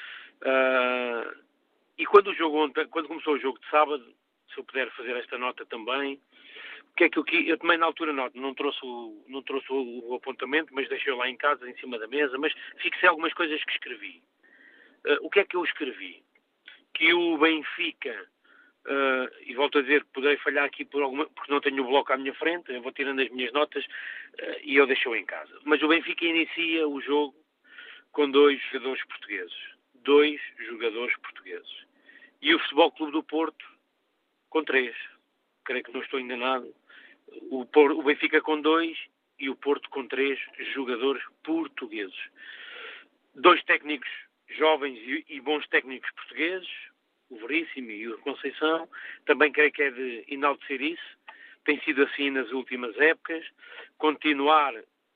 E quando começou o jogo de sábado, se eu puder fazer esta nota também, o que é que eu também na altura não trouxe o apontamento, mas deixei lá em casa, em cima da mesa, mas fixei algumas coisas que escrevi. O que é que eu escrevi? Que o Benfica, e volto a dizer, poderei falhar aqui porque não tenho o bloco à minha frente, eu vou tirando as minhas notas e eu deixo-o em casa. Mas o Benfica inicia o jogo com 2 jogadores portugueses. 2 jogadores portugueses. E o Futebol Clube do Porto com 3. Creio que não estou enganado. O Benfica com 2 e o Porto com 3 jogadores portugueses. 2 técnicos jovens e bons técnicos portugueses, o Veríssimo e o Conceição. Também creio que é de enaltecer isso. Tem sido assim nas últimas épocas. Continuar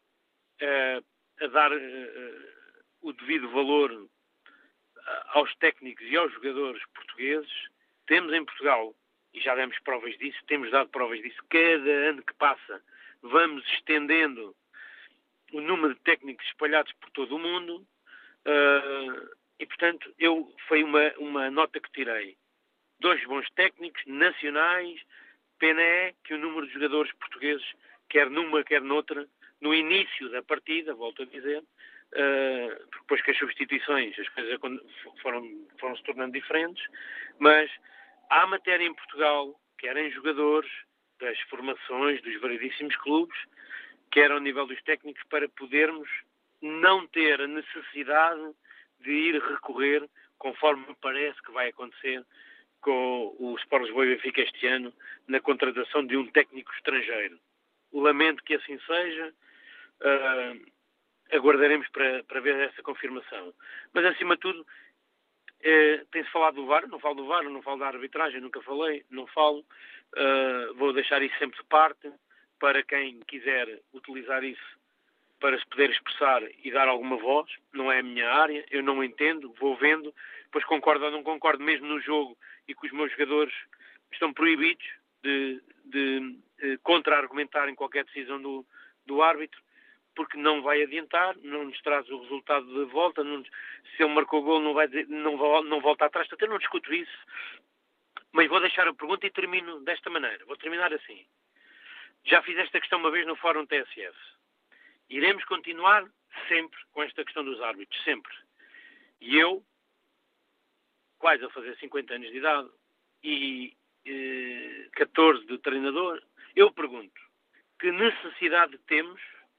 a dar o devido valor aos técnicos e aos jogadores portugueses. Temos em Portugal, e já demos provas disso, temos dado provas disso, cada ano que passa vamos estendendo o número de técnicos espalhados por todo o mundo e, portanto, foi uma nota que tirei. 2 bons técnicos nacionais, pena é que o número de jogadores portugueses, quer numa, quer noutra, no início da partida, volto a dizer, depois que as substituições, as coisas foram se tornando diferentes, mas há matéria em Portugal, quer em jogadores, das formações, dos variedíssimos clubes, quer ao nível dos técnicos, para podermos não ter a necessidade de ir recorrer, conforme me parece que vai acontecer com o Sport Lisboa e Benfica este ano, na contratação de um técnico estrangeiro. Lamento que assim seja, aguardaremos para ver essa confirmação. Mas, acima de tudo, tem-se falado do VAR, não falo do VAR, não falo da arbitragem, nunca falei, não falo. Vou deixar isso sempre de parte, para quem quiser utilizar isso para se poder expressar e dar alguma voz. Não é a minha área, eu não entendo, vou vendo, depois concordo ou não concordo, mesmo no jogo, e que os meus jogadores estão proibidos de contra-argumentarem qualquer decisão do árbitro, porque não vai adiantar, não nos traz o resultado de volta, se ele marcou o gol não volta atrás, portanto eu não discuto isso, Mas vou deixar a pergunta e termino desta maneira. Vou terminar assim. Já fiz esta questão uma vez no Fórum TSF. Iremos continuar sempre com esta questão dos árbitros, sempre. E eu, quase a fazer 50 anos de idade, e 14 de treinador, eu pergunto, que necessidade temos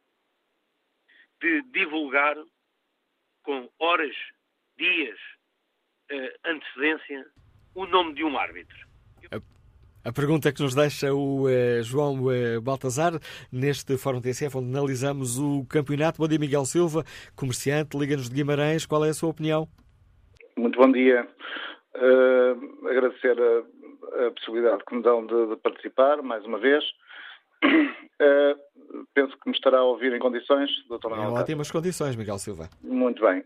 de divulgar com horas, dias, antecedência, o nome de um árbitro? A pergunta que nos deixa o João Baltazar neste Fórum TSF, onde analisamos o campeonato. Bom dia, Miguel Silva, comerciante, Liga-nos de Guimarães. Qual é a sua opinião? Muito bom dia. Agradecer a possibilidade que me dão de participar, mais uma vez. Penso que me estará a ouvir em condições, Dr. Manuel Cássio. Ótimas condições, Miguel Silva. Muito bem.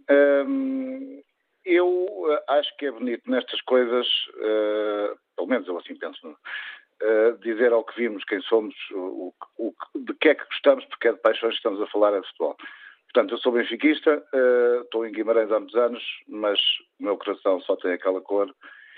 Eu acho que é bonito nestas coisas, pelo menos eu assim penso, dizer ao que vimos, quem somos, de que é que gostamos, porque é de paixões que estamos a falar é de futebol. Portanto, eu sou benfiquista, estou em Guimarães há muitos anos, mas o meu coração só tem aquela cor.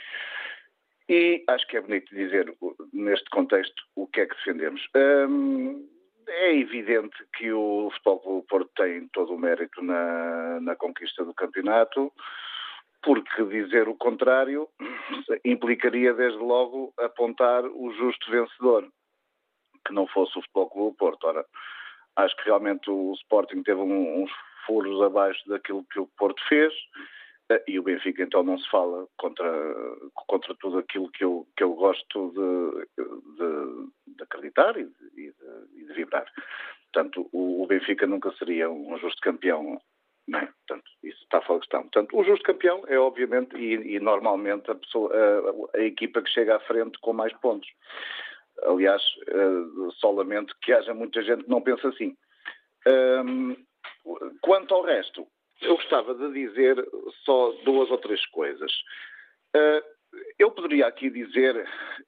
E acho que é bonito dizer, neste contexto, o que é que defendemos. É evidente que o Futebol Clube do Porto tem todo o mérito na conquista do campeonato, porque dizer o contrário implicaria, desde logo, apontar o justo vencedor, que não fosse o Futebol Clube do Porto. Ora, acho que realmente o Sporting teve uns furos abaixo daquilo que o Porto fez, e o Benfica então não se fala contra tudo aquilo que eu gosto de acreditar e de vibrar. Portanto, o Benfica nunca seria um justo campeão, não é? Portanto, isso está fora de questão. Portanto, o justo campeão é, obviamente, e normalmente a equipa que chega à frente com mais pontos. Aliás, só lamento que haja muita gente que não pensa assim. Quanto ao resto, eu gostava de dizer só 2 ou 3 coisas. Eu poderia aqui dizer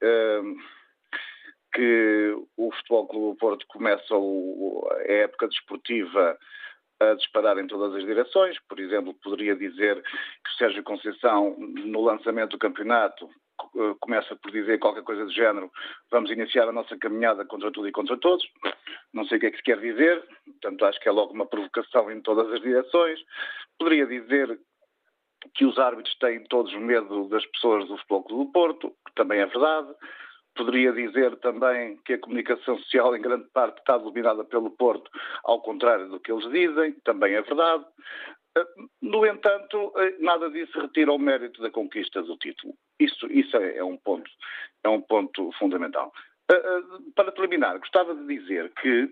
que o Futebol Clube do Porto começa a época desportiva a disparar em todas as direções. Por exemplo, poderia dizer que o Sérgio Conceição, no lançamento do campeonato, começa por dizer qualquer coisa do género: vamos iniciar a nossa caminhada contra tudo e contra todos. Não sei o que é que se quer dizer, portanto acho que é logo uma provocação em todas as direções. Poderia dizer que os árbitros têm todos medo das pessoas do Futebol Clube do Porto, que também é verdade. Poderia dizer também que a comunicação social em grande parte está dominada pelo Porto, ao contrário do que eles dizem, também é verdade. No entanto, nada disso retira o mérito da conquista do título. Isso é um ponto fundamental. Para terminar, gostava de dizer que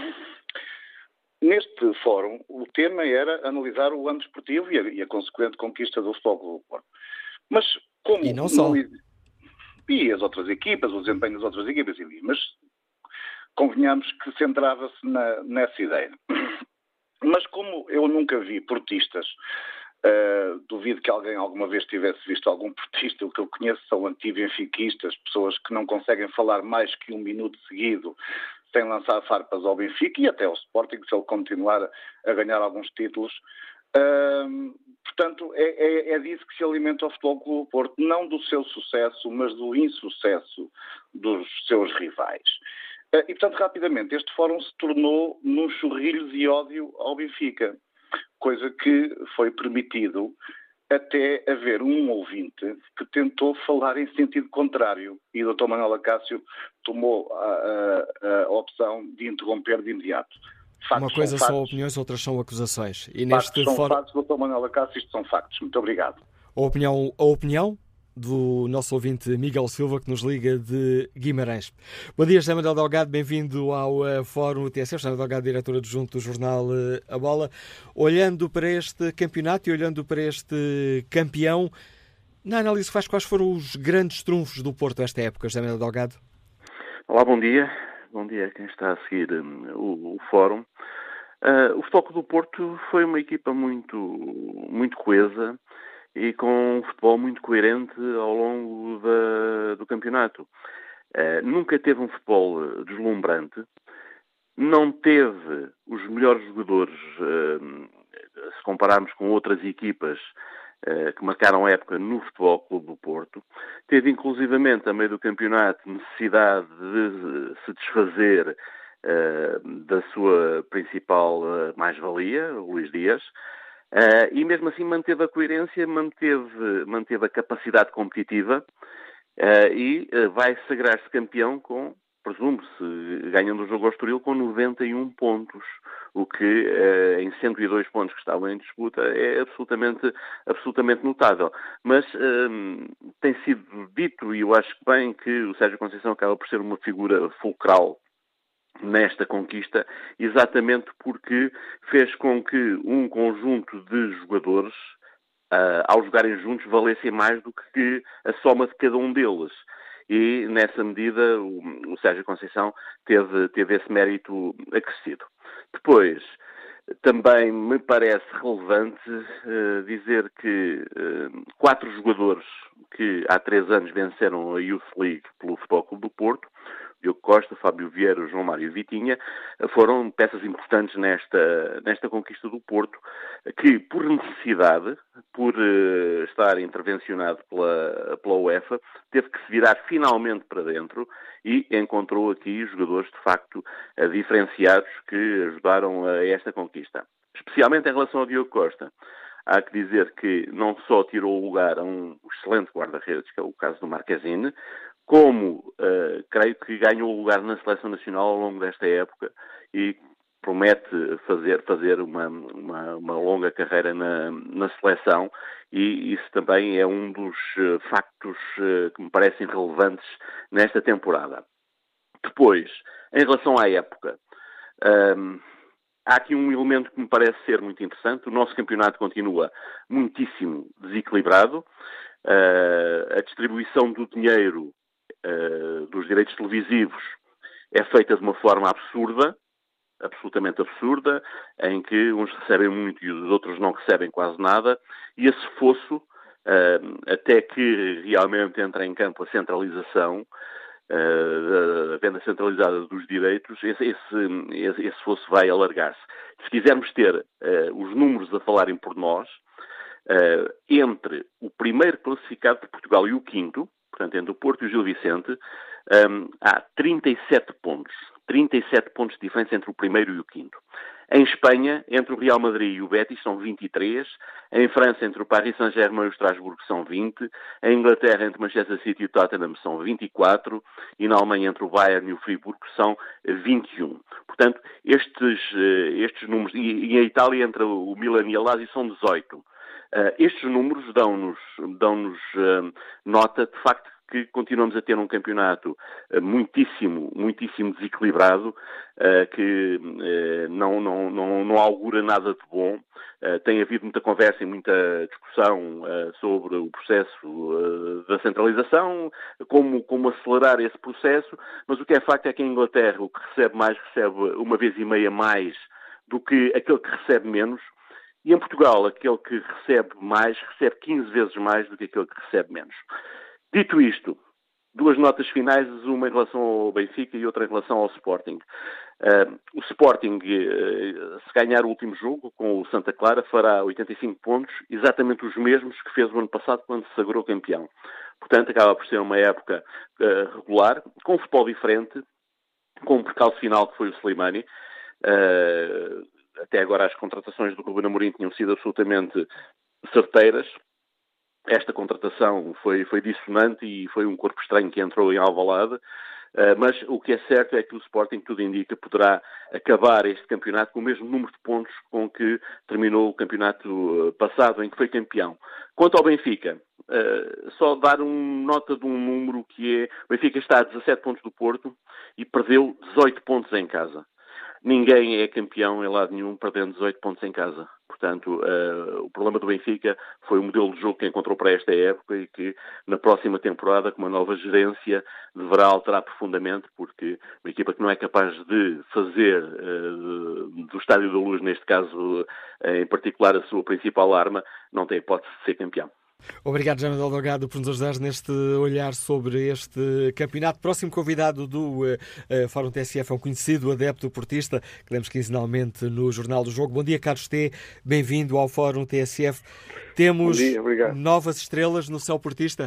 neste fórum o tema era analisar o ano desportivo e a consequente conquista do Futebol Clube do Porto. Mas como e não só. E as outras equipas, o desempenho das outras equipas, mas convenhamos que centrava-se nessa ideia. Mas como eu nunca vi portistas, duvido que alguém alguma vez tivesse visto algum portista, o que eu conheço são anti-benfiquistas, pessoas que não conseguem falar mais que 1 minuto seguido sem lançar farpas ao Benfica e até ao Sporting, se ele continuar a ganhar alguns títulos. Portanto, é disso que se alimenta o Futebol Clube do Porto, não do seu sucesso, mas do insucesso dos seus rivais. E, portanto, rapidamente, este fórum se tornou num chorrilho de ódio ao Benfica, coisa que foi permitido até haver um ouvinte que tentou falar em sentido contrário e o Dr. Manuel Cássio tomou a opção de interromper de imediato. Factos uma coisa são opiniões, outras são acusações. E neste são factos, Dr. Manuel Cássio, isto são factos. Muito obrigado. A opinião do nosso ouvinte Miguel Silva, que nos liga de Guimarães. Bom dia, José Manuel Delgado, bem-vindo ao Fórum TSF. José Manuel Delgado, diretor adjunto do jornal A Bola. Olhando para este campeonato e olhando para este campeão, na análise que faz, quais foram os grandes trunfos do Porto esta época, José Manuel Delgado? Olá, bom dia. Bom dia a quem está a seguir o Fórum. O Futebol Clube do Porto foi uma equipa muito coesa e com um futebol muito coerente ao longo do campeonato. Nunca teve um futebol deslumbrante, não teve os melhores jogadores, se compararmos com outras equipas, que marcaram a época no Futebol Clube do Porto. Teve inclusivamente, a meio do campeonato, necessidade de se desfazer da sua principal mais-valia, o Luís Dias, e mesmo assim manteve a coerência, manteve a capacidade competitiva e vai sagrar-se campeão com, presume-se, ganhando o jogo ao Estoril com 91 pontos, o que em 102 pontos que estavam em disputa é absolutamente notável. Mas tem sido dito, e eu acho bem, que o Sérgio Conceição acaba por ser uma figura fulcral nesta conquista, exatamente porque fez com que um conjunto de jogadores, ao jogarem juntos, valessem mais do que a soma de cada um deles. E, nessa medida, o Sérgio Conceição teve esse mérito acrescido. Depois, também me parece relevante dizer que 4 jogadores que há 3 anos venceram a Youth League pelo Futebol Clube do Porto, Diogo Costa, Fábio Vieira, João Mário e Vitinha, foram peças importantes nesta conquista do Porto, que por necessidade, por estar intervencionado pela UEFA, teve que se virar finalmente para dentro e encontrou aqui jogadores de facto diferenciados que ajudaram a esta conquista. Especialmente em relação ao Diogo Costa. Há que dizer que não só tirou o lugar a um excelente guarda-redes, que é o caso do Marquezine, como creio que ganhou o lugar na Seleção Nacional ao longo desta época e promete fazer uma longa carreira na seleção, e isso também é um dos factos que me parecem relevantes nesta temporada. Depois, em relação à época, há aqui um elemento que me parece ser muito interessante. O nosso campeonato continua muitíssimo desequilibrado. A distribuição do dinheiro dos direitos televisivos é feita de uma forma absurda, absolutamente absurda, em que uns recebem muito e os outros não recebem quase nada, e esse fosso, até que realmente entra em campo a centralização, a venda centralizada dos direitos, esse fosso vai alargar-se. Se quisermos ter os números a falarem por nós, entre o primeiro classificado de Portugal e o quinto, portanto, entre o Porto e o Gil Vicente, há 37 pontos. 37 pontos de diferença entre o primeiro e o quinto. Em Espanha, entre o Real Madrid e o Betis, são 23. Em França, entre o Paris Saint-Germain e o Estrasburgo, são 20. Em Inglaterra, entre o Manchester City e o Tottenham, são 24. E na Alemanha, entre o Bayern e o Friburgo, são 21. Portanto, estes números... E em Itália, entre o Milan e a Lazio, são 18. Estes números dão-nos nota, de facto, que continuamos a ter um campeonato muitíssimo desequilibrado, que não augura nada de bom. Tem havido muita conversa e muita discussão sobre o processo da centralização, como acelerar esse processo, mas o que é facto é que em Inglaterra o que recebe mais recebe 1,5 vezes mais do que aquele que recebe menos, e em Portugal aquele que recebe mais recebe 15 vezes mais do que aquele que recebe menos. Dito isto, 2 notas finais, uma em relação ao Benfica e outra em relação ao Sporting. O Sporting, se ganhar o último jogo com o Santa Clara, fará 85 pontos, exatamente os mesmos que fez o ano passado quando se sagrou campeão. Portanto, acaba por ser uma época regular, com um futebol diferente, com um percalço final que foi o Slimani. Até agora as contratações do Ruben Amorim tinham sido absolutamente certeiras. Esta contratação foi dissonante e foi um corpo estranho que entrou em Alvalade, mas o que é certo é que o Sporting, tudo indica, poderá acabar este campeonato com o mesmo número de pontos com que terminou o campeonato passado, em que foi campeão. Quanto ao Benfica, só dar nota de um número que é... O Benfica está a 17 pontos do Porto e perdeu 18 pontos em casa. Ninguém é campeão em lado nenhum perdendo 18 pontos em casa. Portanto, o problema do Benfica foi o modelo de jogo que encontrou para esta época e que na próxima temporada, com uma nova gerência, deverá alterar profundamente, porque uma equipa que não é capaz de fazer do Estádio da Luz, neste caso em particular, a sua principal arma, não tem hipótese de ser campeão. Obrigado, Jaime Delgado, por nos ajudar neste olhar sobre este campeonato. Próximo convidado do Fórum TSF é um conhecido adepto portista, que lemos quinzenalmente no Jornal do Jogo. Bom dia, Carlos T. Bem-vindo ao Fórum TSF. Temos novas estrelas no céu portista?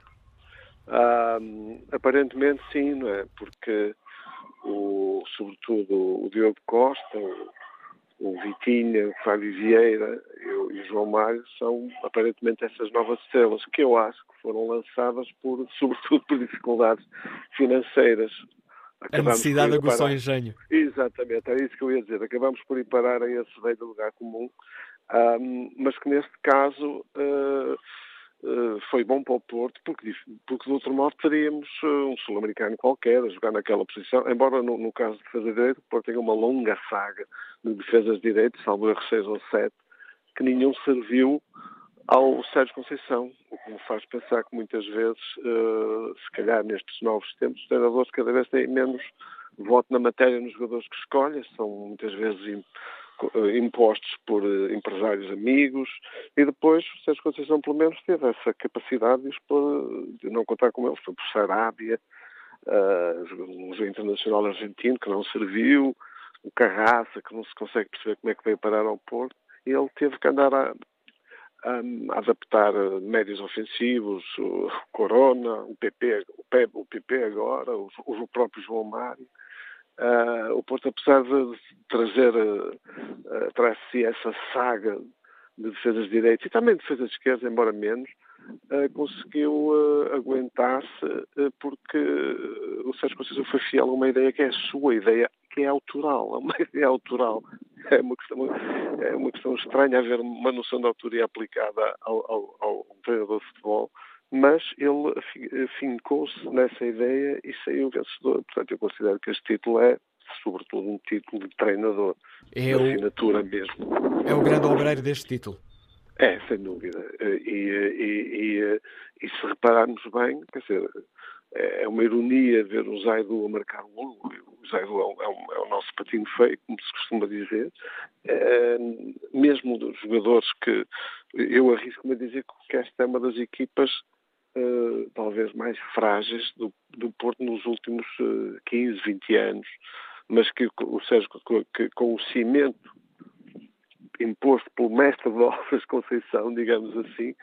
Aparentemente sim, não é? Porque, sobretudo, o Diogo Costa, o Vitinha, o Fábio Vieira e o João Mário são aparentemente essas novas estrelas que eu acho que foram lançadas sobretudo por dificuldades financeiras. A necessidade aguçou o engenho. Exatamente, era isso que eu ia dizer. Acabamos por ir parar a esse velho lugar comum, mas que neste caso foi bom para o Porto, porque de outro modo teríamos um sul-americano qualquer a jogar naquela posição, embora no caso de defesa de direito o Porto tenha uma longa saga de defesas de direito, salvo erro 6 ou 7, que nenhum serviu ao Sérgio Conceição, o que me faz pensar que muitas vezes, se calhar nestes novos tempos, os treinadores cada vez têm menos voto na matéria nos jogadores que escolhem, são muitas vezes impostos por empresários amigos, e depois o Sérgio Conceição pelo menos teve essa capacidade de não contar com eles. Foi por Sarabia, um jogo internacional argentino que não serviu, o Carraça, que não se consegue perceber como é que veio parar ao Porto, e ele teve que andar a adaptar médios ofensivos, o Corona, o PP agora, o próprio João Mário. O Porto, apesar de trazer atrás de si essa saga de defesas de direita e também de defesas de esquerda, embora menos, conseguiu aguentar-se porque o Sérgio Conceição foi fiel a uma ideia que é a sua ideia, que é autoral. Uma ideia autoral. É uma questão estranha haver uma noção de autoria aplicada ao treinador de futebol, mas ele fincou-se nessa ideia e saiu vencedor. Portanto, eu considero que este título é, sobretudo, um título de treinador, de assinatura mesmo. É o grande obreiro deste título. É, sem dúvida. E se repararmos bem, quer dizer, é uma ironia ver o Zaidu a marcar o golo. O Zaidu é o nosso patinho feio, como se costuma dizer. Mesmo dos jogadores que eu arrisco-me a dizer que esta é uma das equipas talvez mais frágeis do Porto nos últimos 15, 20 anos, mas que o Sérgio, com o cimento imposto pelo mestre de obras Conceição, digamos assim,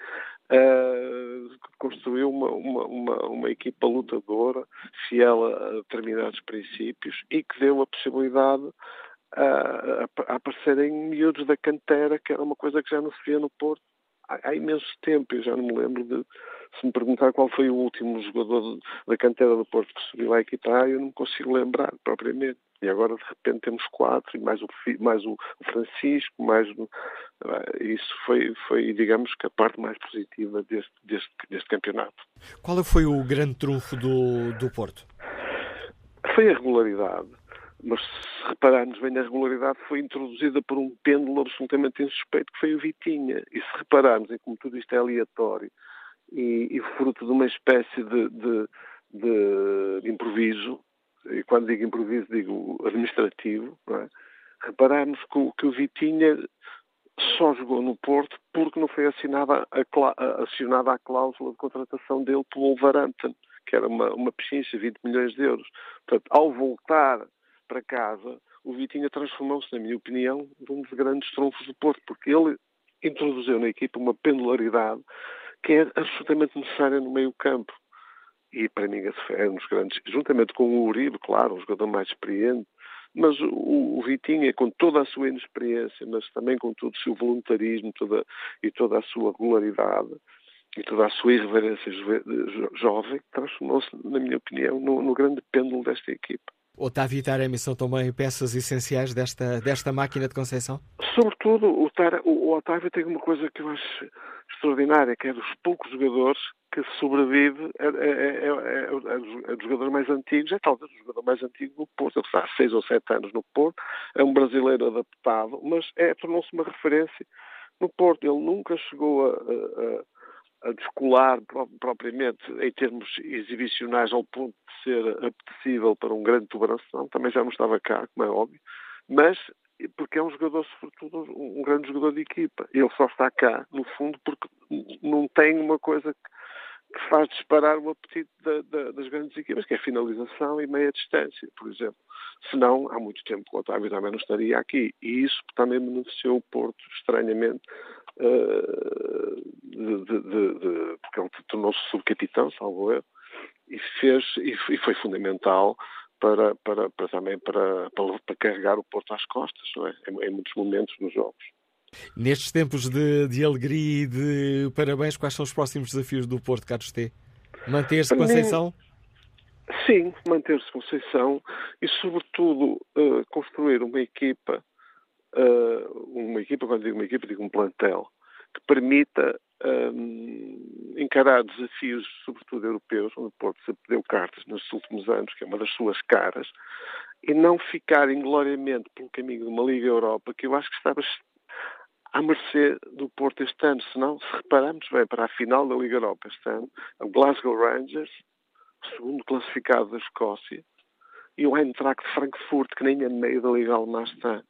construiu uma equipa lutadora, fiel a determinados princípios e que deu a possibilidade a aparecerem miúdos da cantera, que era uma coisa que já não se via no Porto há imenso tempo. Eu já não me lembro se me perguntar qual foi o último jogador da cantera do Porto que subiu à equipa A, eu não me consigo lembrar propriamente. E agora de repente temos 4, e mais o Francisco, isso foi, digamos, que a parte mais positiva deste campeonato. Qual foi o grande trunfo do Porto? Foi a regularidade. Mas se repararmos bem, a regularidade foi introduzida por um pêndulo absolutamente insuspeito, que foi o Vitinha. E se repararmos em como tudo isto é aleatório e fruto de uma espécie de improviso, e quando digo improviso digo administrativo, não é? Repararmos que o Vitinha só jogou no Porto porque não foi acionada a cláusula de contratação dele pelo Wolverhampton, que era uma pechincha, 20 milhões de euros. Portanto, ao voltar para casa, o Vitinha transformou-se, na minha opinião, num dos grandes trunfos do Porto, porque ele introduziu na equipa uma pendularidade que é absolutamente necessária no meio-campo. E para mim é um dos grandes, juntamente com o Uribe, claro, um jogador mais experiente, mas o Vitinha, com toda a sua inexperiência, mas também com todo o seu voluntarismo e toda a sua regularidade e toda a sua irreverência jovem, transformou-se, na minha opinião, no grande pêndulo desta equipa. Otávio e Taremi são também peças essenciais desta máquina de Conceição? Sobretudo, o Otávio tem uma coisa que eu acho extraordinária, que é dos poucos jogadores que sobrevive, é dos jogadores mais antigos, é talvez o jogador mais antigo do Porto. Ele está há 6 ou 7 anos no Porto, é um brasileiro adaptado, mas tornou-se uma referência no Porto. Ele nunca chegou a descolar propriamente em termos exibicionais ao ponto de ser apetecível para um grande tubarão, também já não estava cá, como é óbvio, mas porque é um jogador, sobretudo, um grande jogador de equipa. Ele só está cá, no fundo, porque não tem uma coisa que faz disparar o apetite das grandes equipas, que é finalização e meia distância, por exemplo. Senão, há muito tempo que o Otávio também não estaria aqui. E isso também beneficiou o Porto, estranhamente, porque ele tornou-se subcapitão, salvo eu, e foi fundamental para carregar o Porto às costas, não é? Em muitos momentos nos jogos. Nestes tempos de alegria e de parabéns, quais são os próximos desafios do Porto, Carlos T? Manter-se Conceição? Sim, manter-se Conceição e, sobretudo, construir uma equipa, quando digo uma equipa, digo um plantel, que permita encarar desafios, sobretudo europeus, onde o Porto se deu cartas nos últimos anos, que é uma das suas caras, e não ficar ingloriamente pelo caminho de uma Liga Europa, que eu acho que estava à mercê do Porto este ano. Senão, se repararmos bem para a final da Liga Europa este ano, o Glasgow Rangers, o segundo classificado da Escócia, e o Eintracht de Frankfurt, que nem a meio da Liga Alemã está.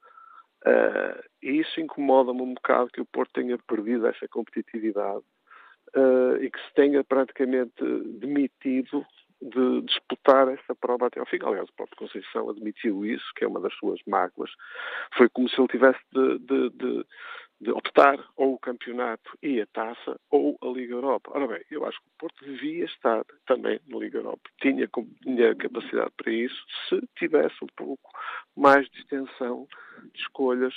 E isso incomoda-me um bocado, que o Porto tenha perdido essa competitividade e que se tenha praticamente demitido de disputar essa prova até ao fim. Aliás, o próprio Conceição admitiu isso, que é uma das suas mágoas. Foi como se ele tivesse de optar ou o campeonato e a taça ou a Liga Europa. Ora bem, eu acho que o Porto devia estar também na Liga Europa. Tinha capacidade para isso, se tivesse um pouco mais de extensão de escolhas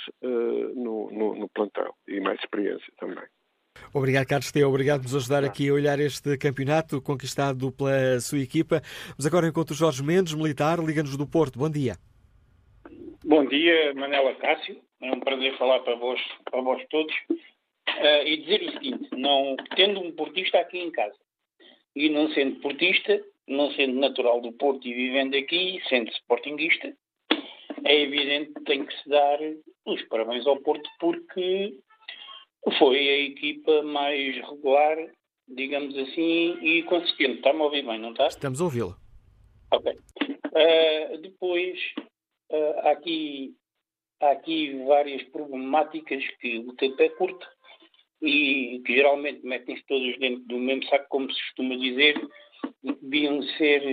no plantel e mais experiência também. Obrigado, Carlos T. Obrigado por nos ajudar aqui a olhar este campeonato conquistado pela sua equipa. Mas agora encontro o Jorge Mendes, militar, Liga-nos do Porto. Bom dia. Bom dia, Manela Cássio. É um prazer falar para vós todos. E dizer o seguinte, tendo um portista aqui em casa e não sendo portista, não sendo natural do Porto e vivendo aqui, sendo sportinguista, é evidente que tem que se dar os parabéns ao Porto, porque foi a equipa mais regular, digamos assim, e consistente. Está-me a ouvir bem, não está? Estamos a ouvi-lo. Ok. Depois, há aqui várias problemáticas que o tempo é curto e que geralmente metem-se todos dentro do mesmo saco, como se costuma dizer, deviam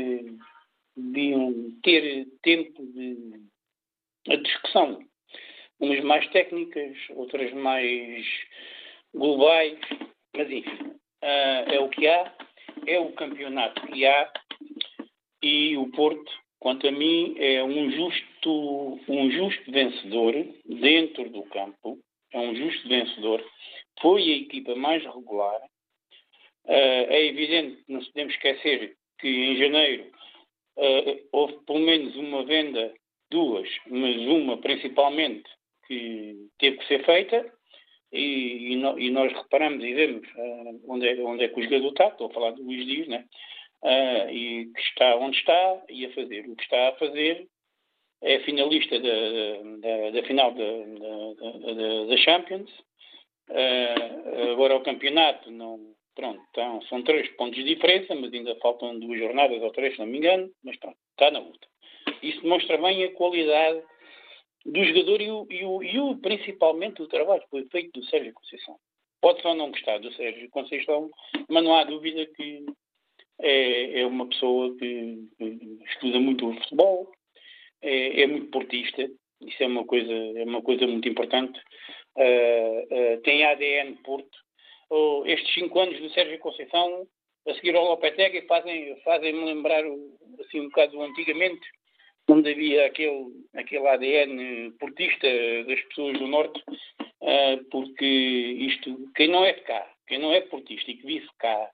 ter tempo de discussão. Umas mais técnicas, outras mais globais, mas enfim, é o que há, é o campeonato que há, e o Porto, quanto a mim, é um justo vencedor dentro do campo, é um justo vencedor, foi a equipa mais regular. É evidente que não se podemos esquecer que em janeiro houve pelo menos uma venda, duas, mas uma principalmente, que teve que ser feita, e nós reparamos e vemos onde é que o jogador está. Estou a falar do Luís Dias, né? E que está onde está e a fazer o que está a fazer. É finalista da final da Champions. Agora o campeonato então, são 3 pontos de diferença, mas ainda faltam 2 jornadas ou 3, se não me engano, mas pronto, está na luta. Isso demonstra bem a qualidade do jogador e principalmente o trabalho que foi feito do Sérgio Conceição. Pode só não gostar do Sérgio Conceição, mas não há dúvida que é uma pessoa que estuda muito o futebol, é muito portista, isso é uma coisa muito importante. Tem ADN Porto. Estes 5 anos do Sérgio Conceição, a seguir ao Lopetegui, fazem-me lembrar assim, um bocado antigamente, onde havia aquele ADN portista das pessoas do Norte, porque quem não é de cá, quem não é portista e que vive cá,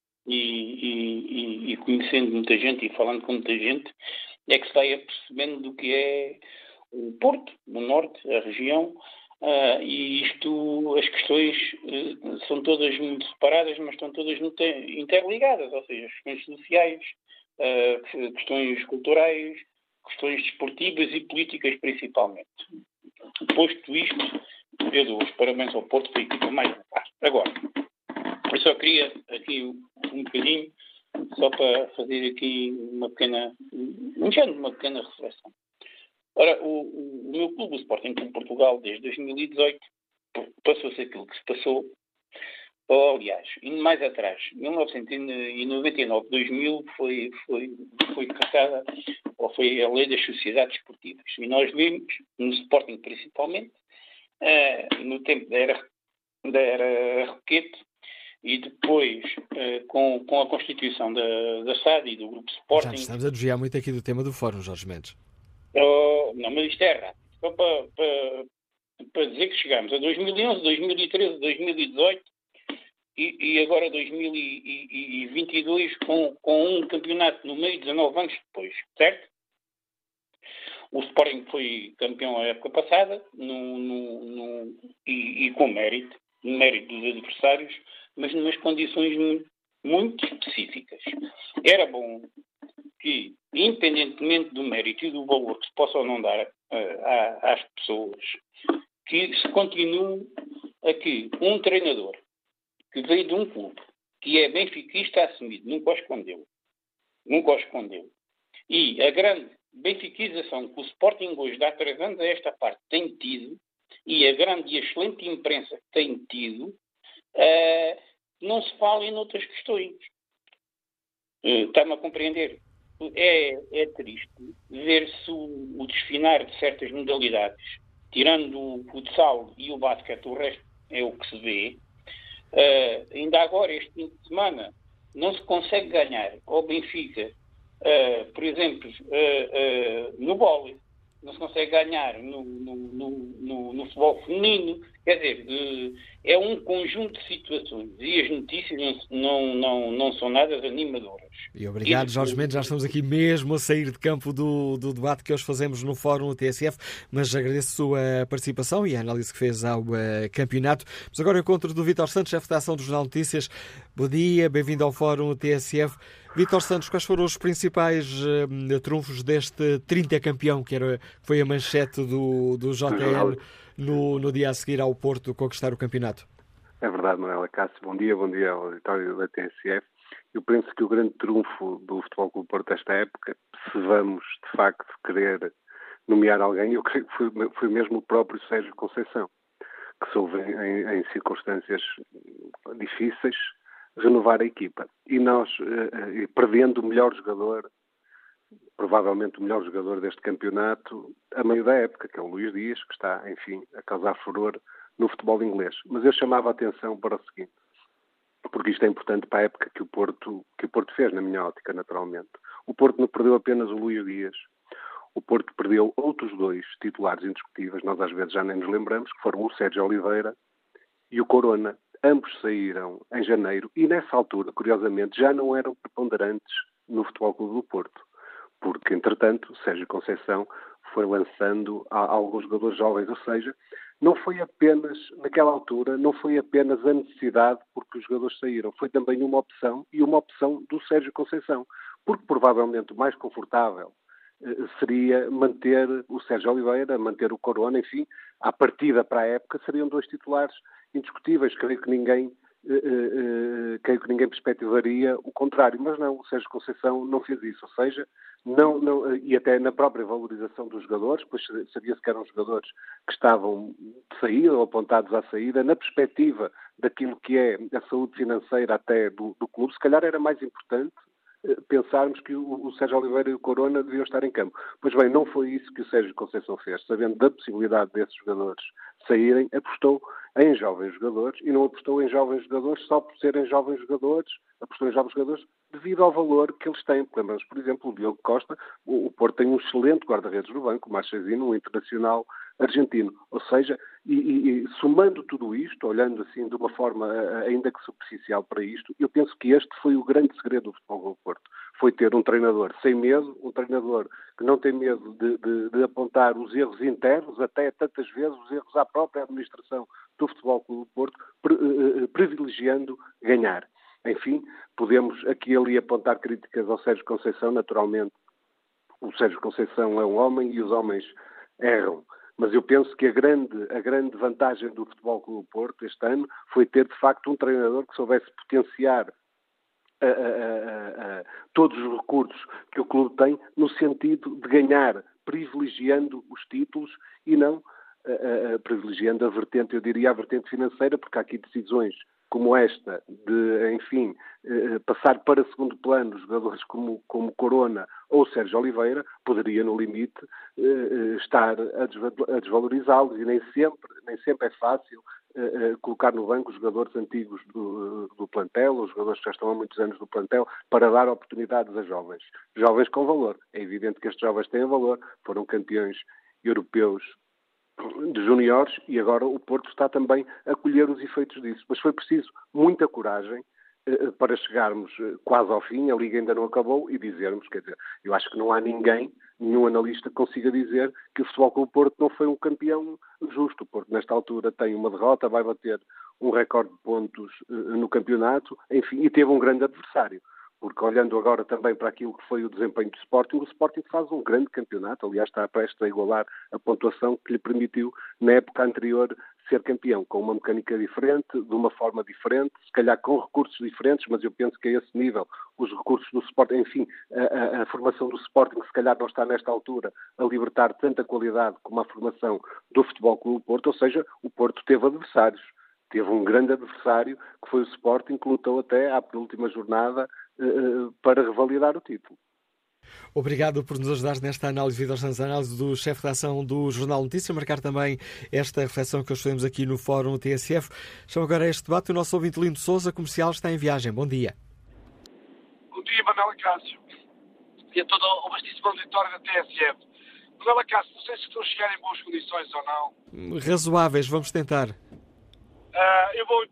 e conhecendo muita gente e falando com muita gente, é que se vai apercebendo do que é o Porto, o Norte, a região, e as questões são todas muito separadas, mas estão todas muito interligadas, ou seja, as questões sociais, questões culturais, questões desportivas e políticas principalmente. Posto isto, eu dou os parabéns ao Porto, foi a equipa mais capaz. Agora, eu só queria aqui um bocadinho, só para fazer aqui uma pequena reflexão. Ora, o meu clube, o Sporting Clube Portugal, desde 2018, passou-se aquilo que se passou, ou aliás, indo mais atrás, 1999, 2000 foi criada, ou foi a lei das sociedades esportivas. E nós vimos, no Sporting principalmente, no tempo da era Roquete, e depois com a constituição da SAD e do Grupo Sporting... Já estamos a desviar muito aqui do tema do Fórum, Jorge Mendes. Não, mas isto é rápido. Só para dizer que chegamos a 2011, 2013, 2018 e agora 2022 com um campeonato no meio, 19 anos depois, certo? O Sporting foi campeão a época passada e com mérito, no mérito dos adversários, mas numas condições muito específicas. Era bom que, independentemente do mérito e do valor que se possa ou não dar às pessoas, que se continue aqui um treinador que veio de um clube que é benfiquista assumido, nunca o escondeu. E a grande benfiquização que o Sporting hoje, de há 3 anos a esta parte, tem tido, e a grande e excelente imprensa que tem tido, não se fala em outras questões. Está-me a compreender? É triste ver-se o desfinar de certas modalidades, tirando o futsal e o basquete, o resto é o que se vê. Ainda agora, este fim de semana, não se consegue ganhar ao Benfica, por exemplo, no vôlei, não se consegue ganhar no futebol feminino. Quer dizer, é um conjunto de situações e as notícias não são nada animadoras. E obrigado, Jorge Mendes. Já estamos aqui mesmo a sair de campo do debate que hoje fazemos no Fórum TSF, mas agradeço a participação e a análise que fez ao campeonato. Mas agora o encontro do Vítor Santos, chefe da ação do Jornal Notícias. Bom dia, bem-vindo ao Fórum TSF. Vítor Santos, quais foram os principais trunfos deste 30 campeão, que foi a manchete do JN no dia a seguir ao Porto conquistar o campeonato? É verdade, Manuela Cássio. Bom dia ao auditório da TSF. Eu penso que o grande trunfo do Futebol Clube do Porto esta época, se vamos de facto querer nomear alguém, eu creio que foi mesmo o próprio Sérgio Conceição, que soube em circunstâncias difíceis renovar a equipa. E nós, perdendo o melhor jogador, provavelmente o melhor jogador deste campeonato, a meio da época, que é o Luís Dias, que está, enfim, a causar furor no futebol inglês. Mas eu chamava a atenção para o seguinte, porque isto é importante para a época que o Porto fez, na minha ótica, naturalmente. O Porto não perdeu apenas o Luís Dias. O Porto perdeu outros 2 titulares indiscutíveis, nós às vezes já nem nos lembramos, que foram o Sérgio Oliveira e o Corona. Ambos saíram em janeiro e, nessa altura, curiosamente, já não eram preponderantes no Futebol Clube do Porto, porque, entretanto, Sérgio Conceição foi lançando alguns jogadores jovens, ou seja, não foi apenas, naquela altura, não foi apenas a necessidade porque os jogadores saíram, foi também uma opção, e uma opção do Sérgio Conceição, porque provavelmente o mais confortável seria manter o Sérgio Oliveira, manter o Corona, enfim, à partida para a época seriam 2 titulares indiscutíveis. Creio que ninguém perspectivaria o contrário, mas não, o Sérgio Conceição não fez isso, ou seja, não, e até na própria valorização dos jogadores, pois sabia-se que eram jogadores que estavam de saída ou apontados à saída, na perspectiva daquilo que é a saúde financeira até do clube, se calhar era mais importante pensarmos que o Sérgio Oliveira e o Corona deviam estar em campo. Pois bem, não foi isso que o Sérgio Conceição fez. Sabendo da possibilidade desses jogadores saírem, apostou em jovens jogadores e não apostou em jovens jogadores só por serem jovens jogadores, apostou em jovens jogadores devido ao valor que eles têm. Lembramos, por exemplo, o Diogo Costa, o Porto tem um excelente guarda-redes no banco, o Marchesino, um internacional argentino. Ou seja, e somando tudo isto, olhando assim de uma forma ainda que superficial para isto, eu penso que este foi o grande segredo do Futebol do Porto. Foi ter um treinador sem medo, um treinador que não tem medo de apontar os erros internos, até tantas vezes os erros à própria administração do Futebol do Porto, privilegiando ganhar. Enfim, podemos aqui e ali apontar críticas ao Sérgio Conceição, naturalmente. O Sérgio Conceição é um homem e os homens erram. Mas eu penso que a grande vantagem do Futebol Clube do Porto este ano foi ter, de facto, um treinador que soubesse potenciar todos os recursos que o clube tem no sentido de ganhar, privilegiando os títulos e não privilegiando a vertente, eu diria, a vertente financeira, porque há aqui decisões como esta, de, enfim, passar para segundo plano jogadores como Corona ou Sérgio Oliveira, poderia, no limite, estar a desvalorizá-los, e nem sempre é fácil colocar no banco os jogadores antigos do plantel, os jogadores que já estão há muitos anos no plantel, para dar oportunidades a jovens com valor. É evidente que estes jovens têm valor, foram campeões europeus de juniores, e agora o Porto está também a colher os efeitos disso. Mas foi preciso muita coragem para chegarmos quase ao fim, a Liga ainda não acabou, e dizermos, quer dizer, eu acho que não há nenhum analista que consiga dizer que o Futebol Clube Porto não foi um campeão justo. O Porto, nesta altura, tem uma derrota, vai bater um recorde de pontos no campeonato, enfim, e teve um grande adversário. Porque, olhando agora também para aquilo que foi o desempenho do Sporting, o Sporting faz um grande campeonato, aliás está prestes a igualar a pontuação que lhe permitiu, na época anterior, ser campeão, com uma mecânica diferente, de uma forma diferente, se calhar com recursos diferentes, mas eu penso que a esse nível, os recursos do Sporting, enfim, a formação do Sporting, se calhar não está nesta altura a libertar tanta qualidade como a formação do Futebol Clube Porto, ou seja, o Porto teve adversários. Teve um grande adversário, que foi o Sporting, que lutou até à penúltima jornada para revalidar o título. Obrigado por nos ajudar nesta análise, Vítor Santos, análise do chefe de ação do Jornal Notícia, marcar também esta reflexão que hoje fizemos aqui no Fórum TSF. Chamo agora a este debate o nosso ouvinte Lindo Sousa, comercial, está em viagem. Bom dia. Bom dia, Manuel Cássio. E a todo o vastíssimo auditório da TSF. Manuel Cássio, não sei se estou a chegar em boas condições ou não. Razoáveis, vamos tentar. Eu vou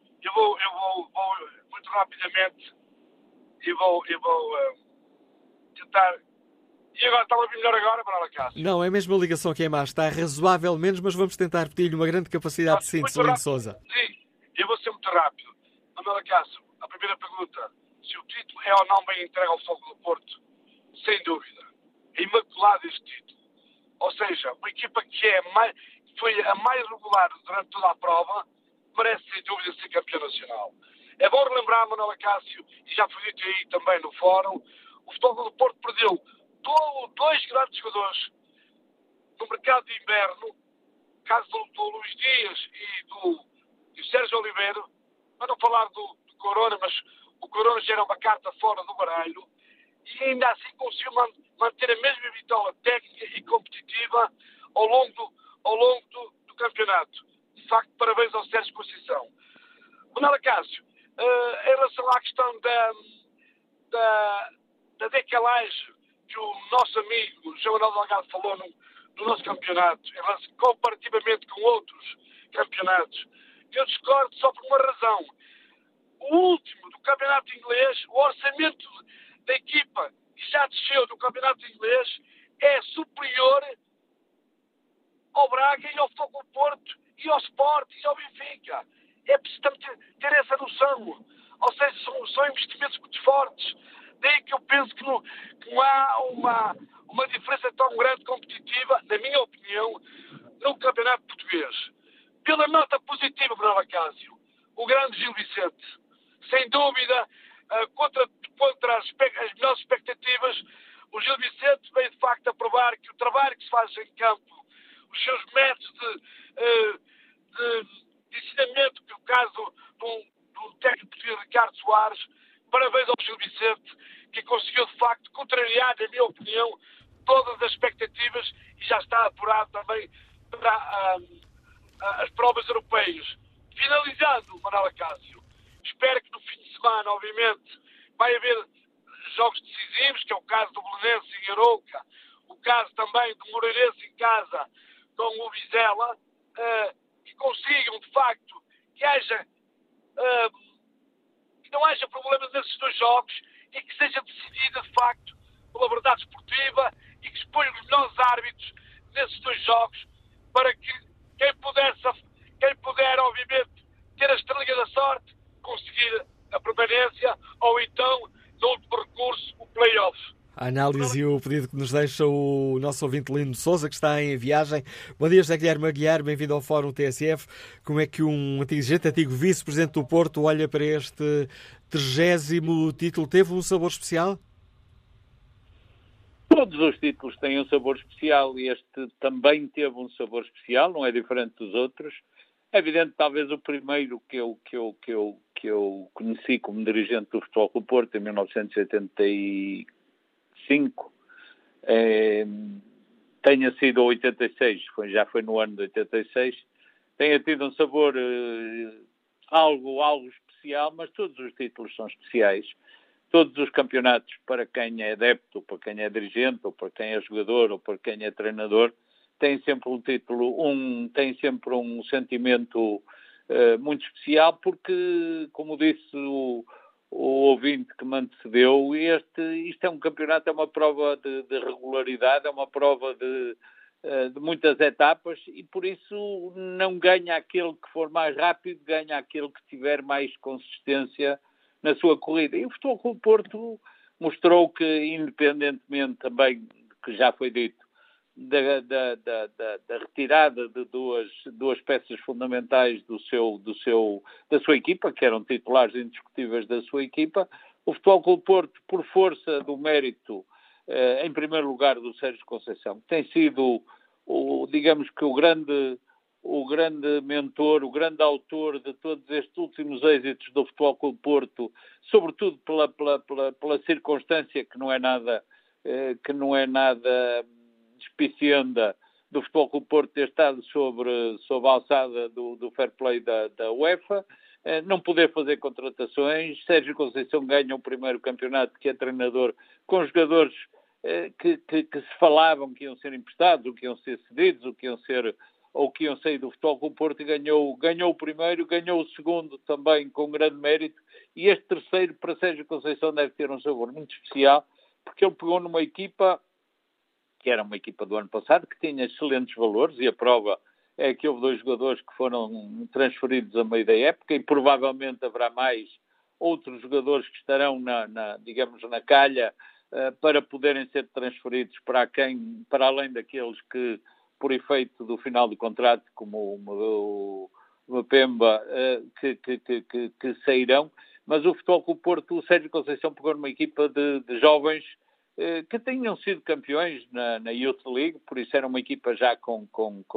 muito rapidamente e vou tentar. E agora está a ouvir melhor agora, Manuel Cássio? Não, é mesmo a ligação que é má. Está razoável menos, mas vamos tentar pedir-lhe uma grande capacidade de síntese, Lindo Sousa. Sim, eu vou ser muito rápido. Manuel Cássio, a primeira pergunta: se o título é ou não bem entregue ao Futebol do Porto? Sem dúvida. É imaculado este título. Ou seja, uma equipa que foi a mais regular durante toda a prova, merece sem dúvida ser campeão nacional. É bom relembrar, Manuel Cássio, e já foi dito aí também no fórum, o Futebol do Porto perdeu dois grandes jogadores no mercado de inverno, caso do Luís Dias e do Sérgio Oliveira, para não falar do Corona, mas o Corona já era uma carta fora do baralho, e ainda assim conseguiu manter a mesma vitória técnica e competitiva ao longo do campeonato. De facto, parabéns ao Sérgio Conceição. Manuel Cássio, em relação à questão da decalagem que o nosso amigo João Manuel Delgado falou no nosso campeonato, comparativamente com outros campeonatos, eu discordo só por uma razão. O último do campeonato inglês, o orçamento da equipa que já desceu do campeonato inglês é superior ao Braga e ao Futebol Porto e ao Sport e ao Benfica. É preciso ter essa noção. Ou seja, são investimentos muito fortes. Daí que eu penso que não há uma diferença tão grande competitiva, na minha opinião, no campeonato português. Pela nota positiva, Manuel Cássio, o grande Gil Vicente, sem dúvida, contra as melhores expectativas, o Gil Vicente veio de facto a provar que o trabalho que se faz em campo, os seus métodos de ensinamento, que é o caso do técnico português Ricardo Soares, parabéns ao Gil Vicente, que conseguiu de facto contrariar, na minha opinião, todas as expectativas e já está apurado também para as provas europeias. Finalizando, Manuel Cássio, espero que no fim de semana, obviamente, vai haver jogos decisivos, que é o caso do Belenense em Arouca, o caso também do Moreirense em casa com o Vizela, que consigam, de facto, que não haja problemas nesses dois jogos e que seja decidida, de facto, pela verdade esportiva e que se ponham os melhores árbitros nesses dois jogos para que quem puder, obviamente, ter a estrelinha da sorte, conseguir a permanência ou então, no último recurso, o play-off. A análise e o pedido que nos deixa o nosso ouvinte Lindo Sousa, que está em viagem. Bom dia, José Guilherme Aguiar, bem-vindo ao Fórum TSF. Como é que um antigo vice-presidente do Porto olha para este 30º título? Teve um sabor especial? Todos os títulos têm um sabor especial e este também teve um sabor especial, não é diferente dos outros. É evidente, talvez o primeiro que eu conheci como dirigente do Futebol Clube do Porto, em 1985, tenha sido 86, já foi no ano de 86, tenha tido um sabor algo especial, mas todos os títulos são especiais. Todos os campeonatos, para quem é adepto, para quem é dirigente, ou para quem é jogador, ou para quem é treinador, têm sempre um título, têm sempre um sentimento muito especial, porque, como disse o ouvinte que me antecedeu, isto é um campeonato, é uma prova de regularidade, é uma prova de muitas etapas, e por isso não ganha aquele que for mais rápido, ganha aquele que tiver mais consistência na sua corrida. E o Futebol Clube do Porto mostrou que, independentemente também do que já foi dito, da retirada de duas peças fundamentais da sua equipa, que eram titulares indiscutíveis da sua equipa, o Futebol Clube do Porto, por força do mérito, em primeiro lugar, do Sérgio Conceição, tem sido, digamos que o grande mentor, o grande autor de todos estes últimos êxitos do Futebol Clube do Porto, sobretudo pela circunstância que não é nada despicienda do Futebol Clube do Porto ter estado sob a alçada do fair play da UEFA, não poder fazer contratações. Sérgio Conceição ganha o primeiro campeonato que é treinador com jogadores que se falavam que iam ser emprestados, ou que iam ser cedidos, ou que iam sair do Futebol Clube do Porto, e ganhou o primeiro, ganhou o segundo também com grande mérito, e este terceiro para Sérgio Conceição deve ter um sabor muito especial, porque ele pegou numa equipa que era uma equipa do ano passado, que tinha excelentes valores, e a prova é que houve 2 jogadores que foram transferidos a meio da época, e provavelmente haverá mais outros jogadores que estarão digamos, na calha para poderem ser transferidos para além daqueles que, por efeito do final do contrato, como o Mbemba, que sairão. Mas o Futebol Clube do Porto, o Sérgio Conceição pegou numa equipa de jovens que tinham sido campeões na Youth League, por isso era uma equipa já com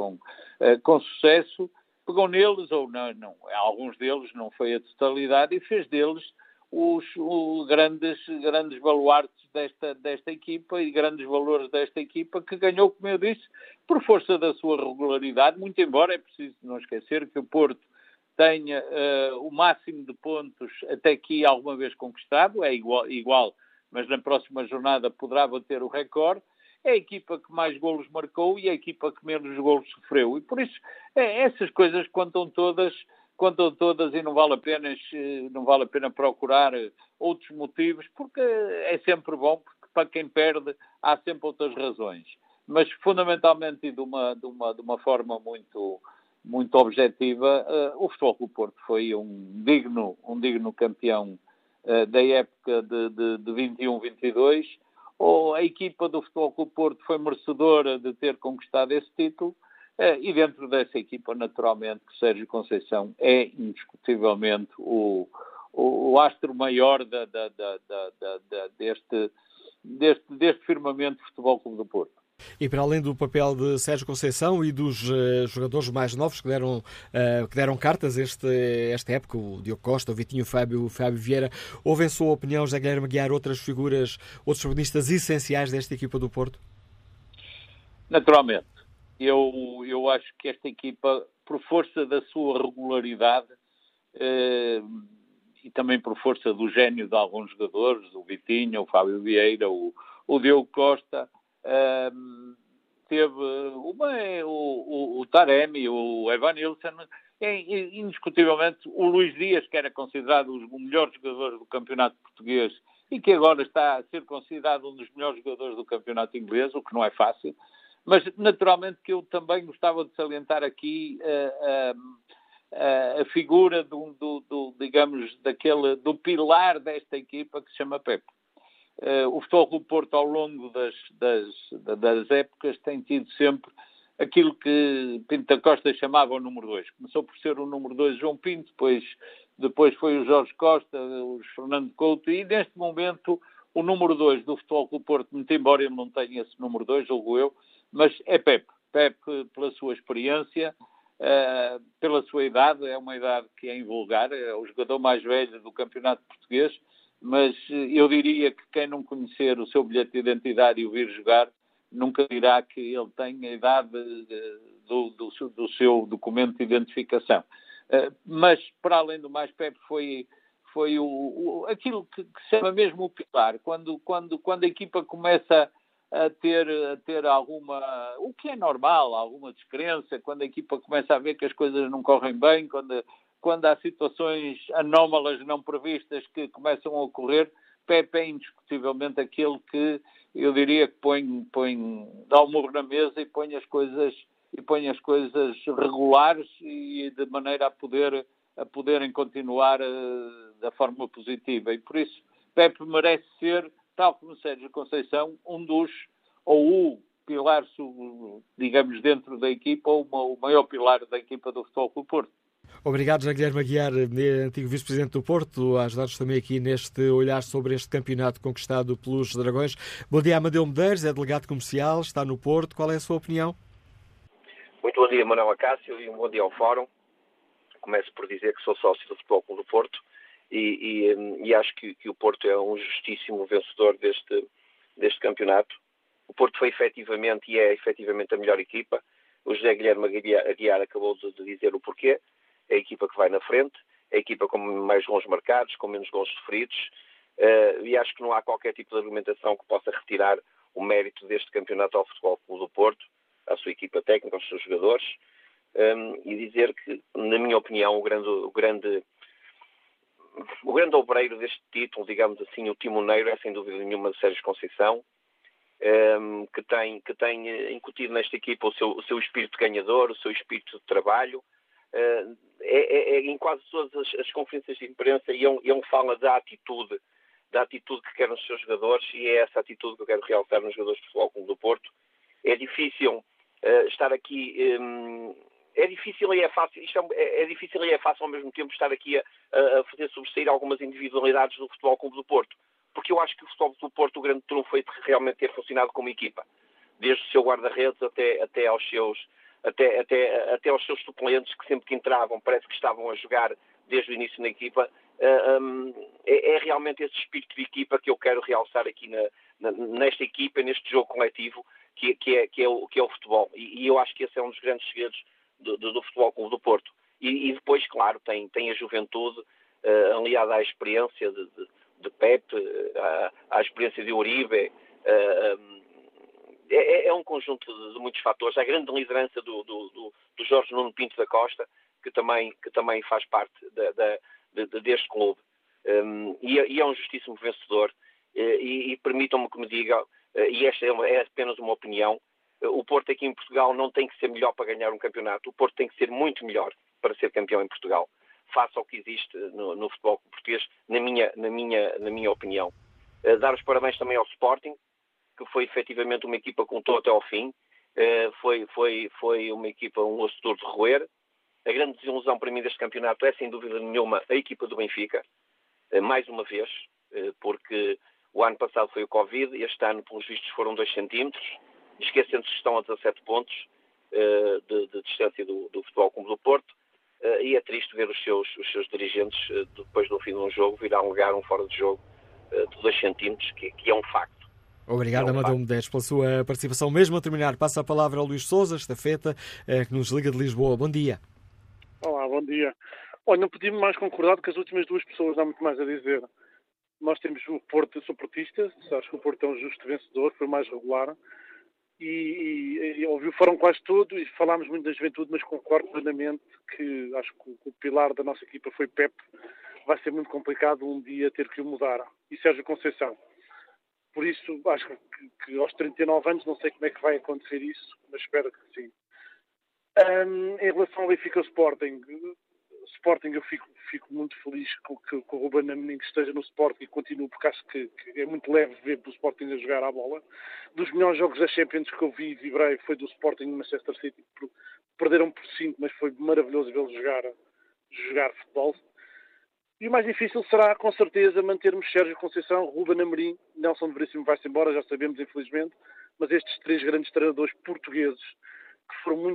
sucesso. Pegou neles, ou não, alguns deles, não foi a totalidade, e fez deles os grandes baluartes desta equipa e grandes valores desta equipa, que ganhou, como eu disse, por força da sua regularidade, muito embora é preciso não esquecer que o Porto tenha o máximo de pontos até aqui alguma vez conquistado, é igual, mas na próxima jornada poderá bater o recorde. É a equipa que mais golos marcou e a equipa que menos golos sofreu. E por isso, essas coisas contam todas, e não vale a pena procurar outros motivos, porque é sempre bom, porque para quem perde há sempre outras razões. Mas, fundamentalmente, e de uma forma muito, muito objetiva, o Futebol Clube do Porto foi um digno campeão da época de 21-22. A equipa do Futebol Clube do Porto foi merecedora de ter conquistado esse título, e dentro dessa equipa, naturalmente, que Sérgio Conceição é indiscutivelmente o astro maior deste firmamento do Futebol Clube do Porto. E para além do papel de Sérgio Conceição e dos jogadores mais novos que deram cartas esta época, o Diogo Costa, o Vitinho, o Fábio Vieira, houve, em sua opinião, José Guilherme Aguiar, outras figuras, outros protagonistas essenciais desta equipa do Porto? Naturalmente. Eu acho que esta equipa, por força da sua regularidade e também por força do gênio de alguns jogadores, o Vitinho, o Fábio Vieira, o Diogo Costa, teve o Taremi, o Evanilson, indiscutivelmente o Luís Dias, que era considerado o melhor jogador do campeonato português e que agora está a ser considerado um dos melhores jogadores do campeonato inglês, o que não é fácil. Mas, naturalmente, que eu também gostava de salientar aqui a figura do pilar desta equipa, que se chama Pepe. O Futebol Clube do Porto, ao longo das épocas, tem tido sempre aquilo que Pinto da Costa chamava o número 2. Começou por ser o número 2 João Pinto, depois foi o Jorge Costa, o Fernando Couto, e neste momento o número 2 do Futebol Clube do Porto, muito embora ele não tenha esse número 2, julgo eu, mas é Pepe. Pepe, pela sua experiência, pela sua idade, é uma idade que é invulgar, é o jogador mais velho do campeonato português, mas eu diria que quem não conhecer o seu bilhete de identidade e o vir jogar, nunca dirá que ele tem a idade do seu documento de identificação. Mas, para além do mais, Pepe foi aquilo que se chama mesmo o pilar. Quando a equipa começa a ter alguma, o que é normal, alguma descrença, quando a equipa começa a ver que as coisas não correm bem, quando há situações anómalas não previstas que começam a ocorrer, Pepe é indiscutivelmente aquele que eu diria que dá o murro na mesa e põe as coisas regulares e de maneira a poderem continuar da forma positiva. E por isso Pepe merece ser, tal como Sérgio Conceição, o pilar, digamos, dentro da equipa, ou o maior pilar da equipa do Futebol Clube do Porto. Obrigado, José Guilherme Aguiar, antigo vice-presidente do Porto, a ajudar-nos também aqui neste olhar sobre este campeonato conquistado pelos Dragões. Bom dia, Amadeu Medeiros, é delegado comercial, está no Porto. Qual é a sua opinião? Muito bom dia, Manuel Acácio, e um bom dia ao Fórum. Começo por dizer que sou sócio do Futebol Clube do Porto e acho que o Porto é um justíssimo vencedor deste campeonato. O Porto foi efetivamente e é efetivamente a melhor equipa. O José Guilherme Aguiar acabou de dizer o porquê. É a equipa que vai na frente, é a equipa com mais gols marcados, com menos gols sofridos, e acho que não há qualquer tipo de argumentação que possa retirar o mérito deste campeonato ao Futebol Clube do Porto, à sua equipa técnica, aos seus jogadores, e dizer que, na minha opinião, o grande obreiro deste título, digamos assim, o timoneiro, é sem dúvida nenhuma de Sérgio Conceição, que tem incutido nesta equipa o seu espírito ganhador, o seu espírito de trabalho. Em quase todas as conferências de imprensa ele fala da atitude que quer nos seus jogadores, e é essa atitude que eu quero realçar nos jogadores do Futebol Clube do Porto. É difícil estar aqui, é difícil e é fácil, é difícil e é fácil ao mesmo tempo estar aqui a fazer sobressair algumas individualidades do Futebol Clube do Porto, porque eu acho que o Futebol Clube do Porto, o grande trunfo foi realmente ter funcionado como equipa, desde o seu guarda-redes até aos seus suplentes, que sempre que entravam parece que estavam a jogar desde o início na equipa. É realmente esse espírito de equipa que eu quero realçar aqui nesta equipa, neste jogo coletivo que é o futebol, e eu acho que esse é um dos grandes segredos do Futebol Clube do Porto. E depois, claro, tem a juventude aliada à experiência de Pepe, à experiência de Uribe. É um conjunto de muitos fatores. A grande liderança do Jorge Nuno Pinto da Costa, que também faz parte deste clube. E é um justíssimo vencedor. E permitam-me que me diga, e esta é apenas uma opinião, o Porto aqui em Portugal não tem que ser melhor para ganhar um campeonato. O Porto tem que ser muito melhor para ser campeão em Portugal, face ao que existe no futebol português, na minha opinião. Dar os parabéns também ao Sporting, que foi efetivamente uma equipa que lutou até ao fim. Foi uma equipa, um osso duro de roer. A grande desilusão para mim deste campeonato é, sem dúvida nenhuma, a equipa do Benfica, mais uma vez, porque o ano passado foi o Covid, e este ano, pelos vistos, foram 2 centímetros, esquecendo-se que estão a 17 pontos de distância do Futebol Clube do Porto, e é triste ver os seus dirigentes, depois do fim de um jogo, vir a alegar um fora de jogo de 2 centímetros, que é um facto. Obrigado, Amadeu Medeiros, pela sua participação. Mesmo a terminar, passa a palavra ao Luís Sousa, estafeta, que nos liga de Lisboa. Bom dia. Olá, bom dia. Olha, não podia mais concordar que as últimas duas pessoas, não há muito mais a dizer. Nós temos o Porto, eu sou portista, acho que o Porto é um justo vencedor, foi mais regular. E ouviu, foram quase tudo, e falámos muito da juventude, mas concordo plenamente que acho que o pilar da nossa equipa foi Pepe. Vai ser muito complicado um dia ter que o mudar. E Sérgio Conceição. Por isso, acho que aos 39 anos, não sei como é que vai acontecer isso, mas espero que sim. Em relação ao Benfica Sporting, eu fico muito feliz que o Ruben Amorim esteja no Sporting e continue, porque acho que é muito leve ver o Sporting a jogar à bola. Dos melhores jogos da Champions que eu vi e vibrei foi do Sporting e Manchester City. Perderam por 5, mas foi maravilhoso vê-los jogar futebol. E o mais difícil será, com certeza, mantermos Sérgio Conceição, Ruben Amorim, Nelson de Veríssimo vai-se embora, já sabemos, infelizmente, mas estes 3 grandes treinadores portugueses, que foram muito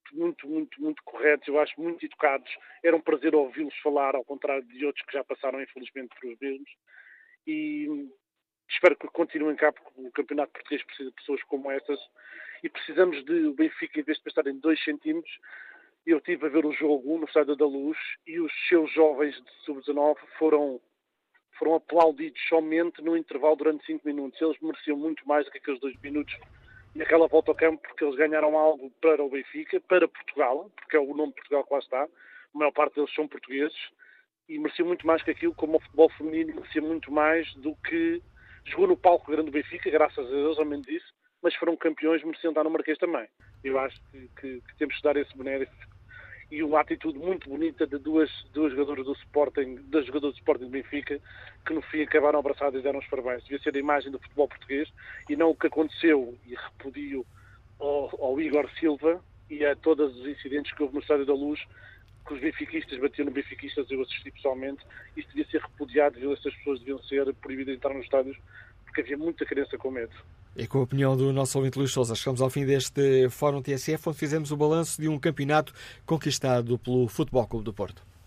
muito corretos, eu acho muito educados. Era um prazer ouvi-los falar, ao contrário de outros que já passaram, infelizmente, por os mesmos. E espero que continuem cá, porque o Campeonato Português precisa de pessoas como essas. E precisamos de o Benfica, em vez de estar em 2 centímetros. Eu estive a ver o jogo no Estádio da Luz e os seus jovens de sub-19 foram aplaudidos somente no intervalo durante 5 minutos. Eles mereciam muito mais do que aqueles 2 minutos e aquela volta ao campo, porque eles ganharam algo para o Benfica, para Portugal, porque é o nome de Portugal que lá está. A maior parte deles são portugueses e mereciam muito mais que aquilo, como o futebol feminino merecia muito mais do que jogou no palco grande do Benfica, graças a Deus, ao menos isso, mas foram campeões, mereciam estar no Marquês também. Eu acho que temos de dar esse benéfico. E uma atitude muito bonita de duas jogadoras do Sporting, das jogadoras do Sporting do Benfica, que no fim acabaram abraçadas e deram os parabéns. Devia ser a imagem do futebol português e não o que aconteceu, e repudio ao Igor Silva e a todos os incidentes que houve no Estádio da Luz, que os benfiquistas batiam no benfiquistas, eu assisti pessoalmente. Isto devia ser repudiado, e essas pessoas deviam ser proibidas de entrar nos estádios, porque havia muita criança com medo. E com a opinião do nosso ouvinte Luís Sousa, chegamos ao fim deste Fórum TSF, onde fizemos o balanço de um campeonato conquistado pelo Futebol Clube do Porto.